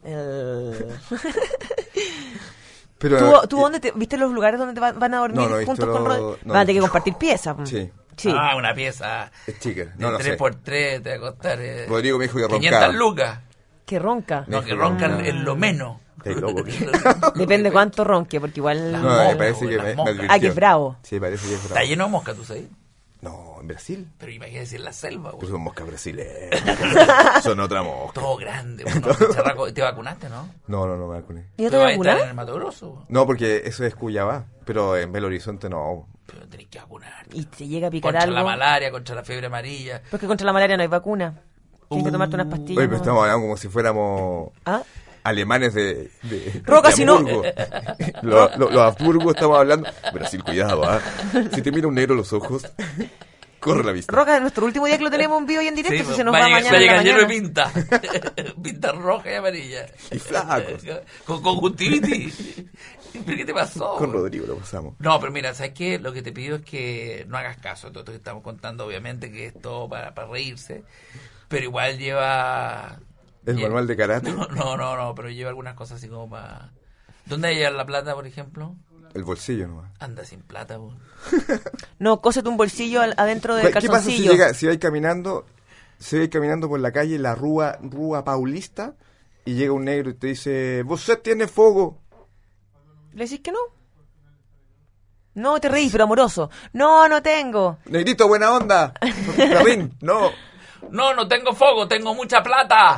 Pero, ¿Tú dónde viste los lugares donde van a dormir juntos con Rodrigo? Van a tener que compartir piezas. Sí. Una pieza. Es chica. No, 3x3 te va a costar. Rodrigo me dijo que roncaba. 500 lucas. ¿Que ronca? No, que ronca en lo menos. Depende cuánto ronque, porque igual... No, me parece que me advirtió. Que es bravo. Sí, parece que es bravo. Está lleno de moscas, ¿tú sabes? No, en Brasil. Pero imagínate en la selva, güey. Pues son moscas brasileñas. Son otra mosca. Todo grande. ¿Te vacunaste, no? No me vacuné. ¿Y no te vacunaste? en el Mato Grosso? No, porque eso es Cuyabá. Pero en Belo Horizonte no. Pero tenés que vacunar. Y te llega a picar contra algo. Contra la malaria, contra la fiebre amarilla. Porque contra la malaria no hay vacuna. Tienes que tomarte unas pastillas. Oye, pero estamos hablando como si fuéramos... alemanes de Roca, si no. Los Habsburgo estamos hablando. Brasil, cuidado, si te mira un negro los ojos, corre la vista. Roca, nuestro último día que lo tenemos en vivo y en directo, si se nos va mañana. Va a llegar lleno de pinta. Pinta roja y amarilla. Y flacos. Con conjuntivitis. ¿Pero qué te pasó? Con Rodrigo lo pasamos. No, pero mira, ¿sabes qué? Lo que te pido es que no hagas caso a todo esto que estamos contando, obviamente, que es todo para reírse, pero igual lleva... Manual de karate. No, pero lleva algunas cosas así como para... ¿Dónde hay que llevar la plata, por ejemplo? El bolsillo nomás. Anda sin plata, po. No, cósete un bolsillo adentro del calzoncillo. ¿Qué pasa si vais caminando por la calle, la Rúa Paulista, y llega un negro y te dice, ¿Vosé tiene fuego? ¿Le decís que no? No, te reís, pero amoroso. No tengo. Negrito, buena onda. Carrín, no. No tengo fuego, tengo mucha plata.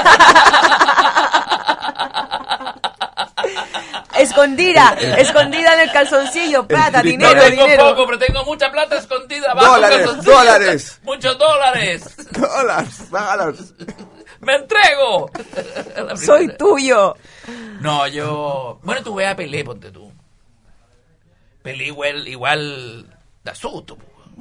Escondida en el calzoncillo, plata, dinero, no tengo dinero. fuego, pero tengo mucha plata escondida. Dólares. Muchos dólares. Dólares. ¡Me entrego! Soy tuyo. No, yo... Bueno, tú ve a Pelé, ponte tú. Pelé igual da susto.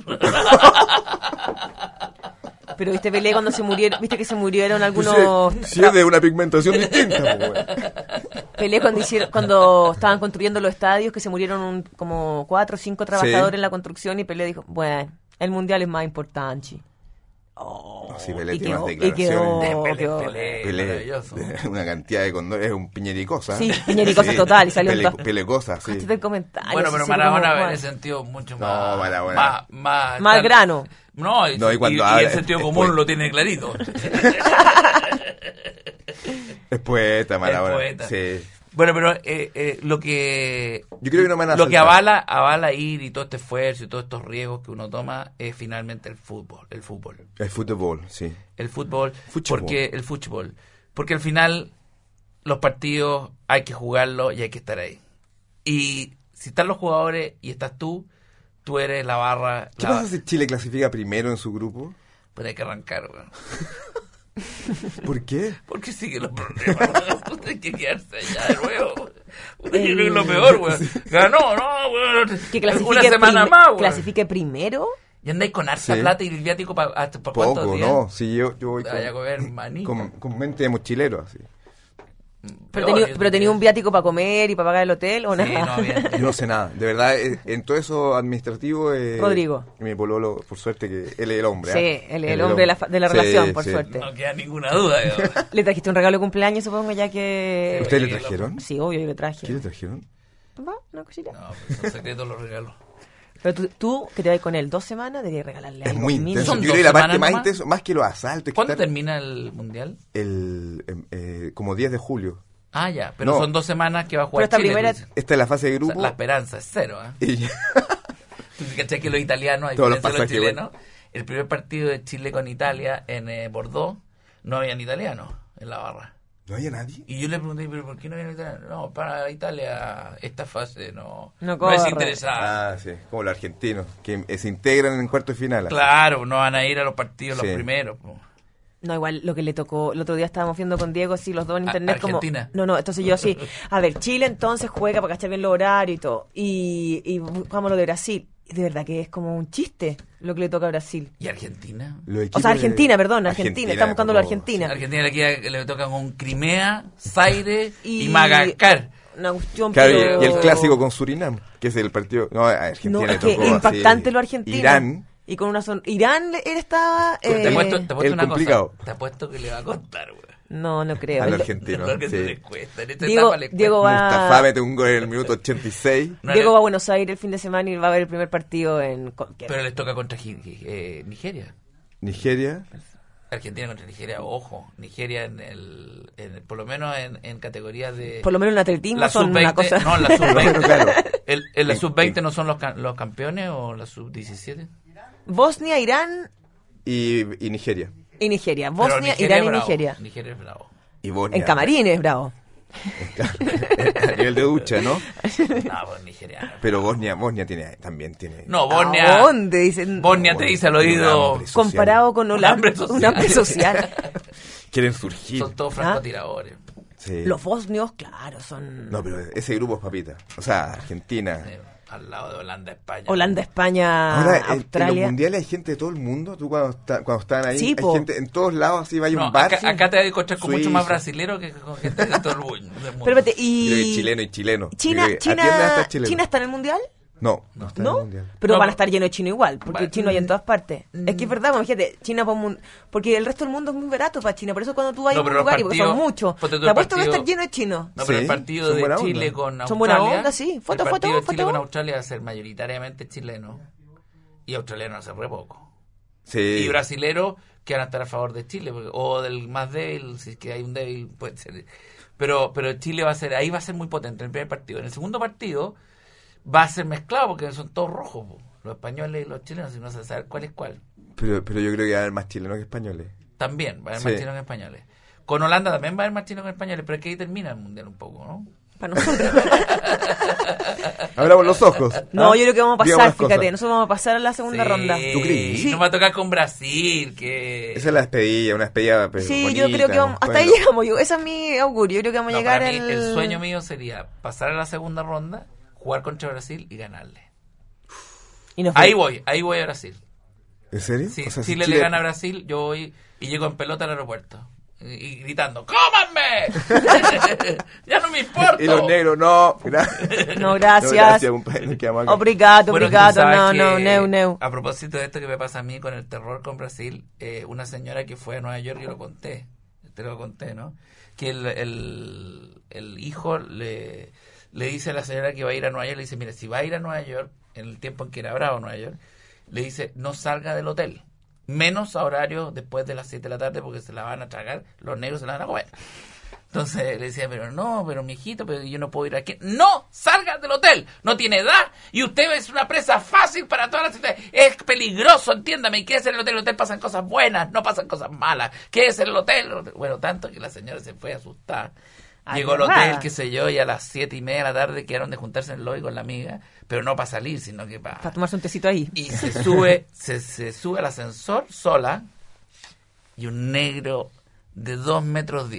Pero viste Pelé cuando se murieron, viste que se murieron algunos... Sí, es de una pigmentación distinta. Pelé cuando estaban construyendo los estadios, que se murieron como 4 o 5 trabajadores en la construcción, y Pelé dijo, bueno, el mundial es más importante. Sí, Pelé tiene más declaraciones. Pelé, una cantidad de condores, es un piñericosa. Sí, piñericosa total. Y salió Pelecosa, sí. el comentario. Bueno, pero Maradona en ese sentido mucho más... No, Maradona. Más grano. No, y el sentido común lo tiene clarito. Es poeta, Maradona. Es poeta. Sí. Bueno, pero lo que... Yo creo que no me van a Lo que saltar. avala ir y todo este esfuerzo y todos estos riesgos que uno toma es finalmente el fútbol. El fútbol, sí. El fútbol. Porque al final los partidos hay que jugarlos y hay que estar ahí. Y si están los jugadores y estás tú eres la barra. ¿Qué pasa si Chile clasifica primero en su grupo? Pues hay que arrancar, weón. ¿Por qué? Porque sigue los problemas. Hay que quedarse allá de nuevo. Yo creo que es lo peor, weón. Ganó, no, weón. Que clasifique una semana más, weón. ¿Clasifique primero? Y andáis con harta plata y el viático ¿por Poco, cuántos días? no. Sí, yo voy Vaya a comer maní. con mente de mochilero, así. ¿Pero tenía un viático para comer y para pagar el hotel o Sí, nada? no, bien. Yo no sé nada. De verdad, en todo eso administrativo... Rodrigo. Mi pololo, por suerte, que él es el hombre. Sí, el hombre de la relación, por suerte. No queda ninguna duda. ¿Le trajiste un regalo de cumpleaños, supongo, ya que... ¿Ustedes le trajeron? Sí, obvio, yo le traje. ¿Qué le trajeron? ¿Va? Una cosita. No, pues son secretos los regalos. Pero tú que te vas con él 2 semanas, deberías regalarle Es algo muy mínimo. intenso. Son Yo 2 creo que la parte semanas más nomás. intenso, más que los asaltos... ¿Cuándo termina el mundial? Como 10 de julio. Ah, ya, pero No. son 2 semanas que va a Pero jugar esta Chile. primera- tú dices. Esta es la fase de O sea, grupo. la esperanza es 0, ¿eh? Y Tú cachai que los italianos, a Todos los diferencia de los pasajes, chilenos, el primer partido de Chile con Italia en Bordeaux, no habían italianos en la barra. ¿No había nadie? Y yo le pregunté, ¿pero por qué no habían italianos? No, para Italia esta fase no es corre. interesada. Ah, sí. Como los argentinos, que se integran en cuartos de final. así. Claro, no van a ir a los partidos Sí. los primeros. Po. No, igual lo que le tocó, el otro día estábamos viendo con Diego, así los dos en internet Argentina. como... No, entonces yo así, a ver, Chile entonces juega para cachar bien los horarios y todo, y buscamos lo de Brasil. Y de verdad que es como un chiste lo que le toca a Brasil. ¿Y Argentina? Los O equipos sea, de- Argentina, perdón, Argentina, estamos buscando lo de tocó, Argentina. Argentina le tocan con Crimea, Zaire y Y- Madagascar. Una cuestión, Claro, pero... y el clásico con Surinam, que es el partido... No, a Argentina No, le es que tocó impactante así. lo argentino. Irán. Y con una Irán, él estaba... Te apuesto el una complicado. cosa. Te apuesto que le va a costar, güey. No creo. Al El- argentino, Lo que sí. le cuesta. En esta Diego- etapa le cuesta. Diego va- Mustafa mete un gol en el minuto 86. No, Diego va a Buenos Aires el fin de semana y va a ver el primer partido en... Pero les toca contra Nigeria. Nigeria. Argentina contra Nigeria, ojo. Nigeria por lo menos en categorías de... Por lo menos en atletismo la son sub-20, una cosa... no, la sub-20. Bueno, claro. ¿En la sub-20 no son los campeones o la sub-17? Bosnia, Irán Y Nigeria. y Nigeria. Pero Bosnia, Nigeria Irán es y bravo. Nigeria. Nigeria es bravo. Y Bosnia. En camarines, bravo. A nivel de ducha, ¿no? No, pues nigeriano. Pero Bosnia también tiene... No, Bosnia... ¿A dónde? Dicen, Bosnia te dice al oído... hambre. comparado con Un hambre Holanda, social. un hambre social. Quieren surgir. Son todos francotiradores. Sí. Los bosnios, claro, son... No, pero ese grupo es papita. O sea, Argentina, Sí. al lado de Holanda, España. Holanda, España, ahora, Australia. En los mundiales hay gente de todo el mundo. Tú cuando están ahí, sí, hay gente en todos lados, así vaya un bar. Acá te vas a encontrar con mucho más brasilero que con gente de todo el mundo. Pero espérate, y... Creo que chileno y chileno. ¿China está en el mundial? No está en el mundial. Pero van a estar llenos de chino igual, porque el chino hay en todas partes. Es que es verdad, imagínate, China porque el resto del mundo es muy barato para China, por eso cuando tú vas a un lugar, y porque son muchos, te apuesto que va a estar lleno de chinos. No, pero el partido de Chile con Australia... Son buena onda, sí. El partido de Chile con Australia va a ser mayoritariamente chileno, y australiano va a ser re poco. Sí. Y brasileros que van a estar a favor de Chile, o del más débil, si es que hay un débil, puede ser. Pero Chile ahí va a ser muy potente en el primer partido. En el segundo partido va a ser mezclado porque son todos rojos, los españoles y los chilenos, y no se sabe cuál es cuál. Pero yo creo que va a haber más chilenos que españoles. También va a haber más chilenos que españoles. Con Holanda también va a haber más chilenos que españoles, pero es que ahí termina el mundial un poco, ¿no? Para nosotros. Abramos los ojos. No, yo creo que vamos a pasar, fíjate. Nosotros vamos a pasar a la segunda ronda. ¿Tú crees? Sí. Nos va a tocar con Brasil, que... Esa es la despedida, una despedida sí, bonita, yo creo que vamos, hasta ahí llegamos. Ese es mi augurio. Yo creo que vamos a llegar para mí, el sueño mío sería pasar a la segunda ronda, jugar contra Brasil y ganarle. Ahí voy a Brasil. ¿En serio? Sí, o sea, Chile le gana a Brasil, yo voy y llego en pelota al aeropuerto. Y gritando, ¡cómanme! ¡Ya no me importa! Y los negros, no. No, gracias. Obrigado, no. A propósito de esto que me pasa a mí con el terror con Brasil, una señora que fue a Nueva York, yo lo conté, te lo conté, ¿no? Que el hijo le dice a la señora que va a ir a Nueva York, le dice, mira, si va a ir a Nueva York, en el tiempo en que era bravo Nueva York, le dice, no salga del hotel. Menos a horario después de las 7 de la tarde porque se la van a tragar, los negros se la van a comer. Entonces le decía, pero mijito, pero yo no puedo ir aquí. ¡No! ¡Salga del hotel! No tiene edad y usted es una presa fácil para todas las ciudades. Es peligroso, entiéndame. ¿Y qué es en el hotel? En el hotel pasan cosas buenas, no pasan cosas malas. ¿Qué es en el hotel? Bueno, tanto que la señora se fue a asustar. Llegó al hotel, qué sé yo, y a las 7:30 de la tarde quedaron de juntarse en el lobby con la amiga, pero no para salir, sino que para tomarse un tecito ahí. Y se sube al ascensor sola, y un negro de 2,10 metros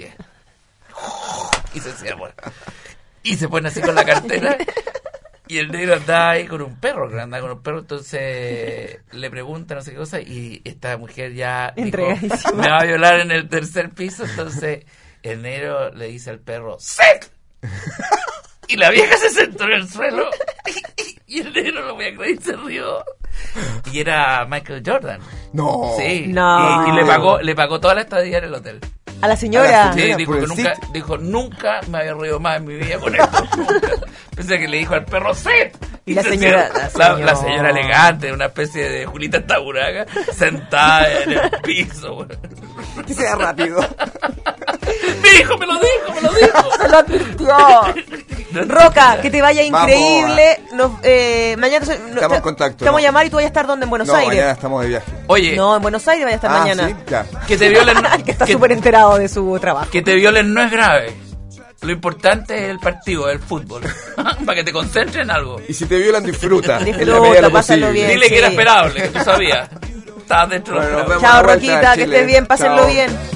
y se cierra. Y se pone así con la cartera, y el negro anda ahí con un perro, entonces le pregunta no sé qué cosa, y esta mujer ya dijo, me va a violar en el tercer piso, entonces... El negro le dice al perro, ¡set! Y la vieja se sentó en el suelo y el negro, no voy a creer, se rió. Y era Michael Jordan. No. Sí. No. Y le pagó toda la estadía en el hotel. ¿A la señora? Sí, dijo, nunca me había reído más en mi vida con esto. Nunca. Pensé que le dijo al perro, ¡set! Y la señora, la señora elegante, una especie de Julita Taburaga, sentada en el piso. Bueno. Que sea rápido. Me lo dijo. Se lo advirtió. Roca, que te vaya increíble. Mañana estamos en contacto. Te vamos a llamar y tú vas a estar ¿dónde? En Buenos Aires. Mañana estamos de viaje. Oye. No, en Buenos Aires vaya a estar mañana. ¿Sí? Ya. Que te violen. Que está súper enterado de su trabajo. Que te violen no es grave. Lo importante es el partido, el fútbol. Para que te concentres en algo. Y si te violan, disfruta. En la medida de lo posible. Bien, dile que era esperable, que tú sabías. Estabas dentro de Chao, Roquita, que estés bien, pásenlo bien.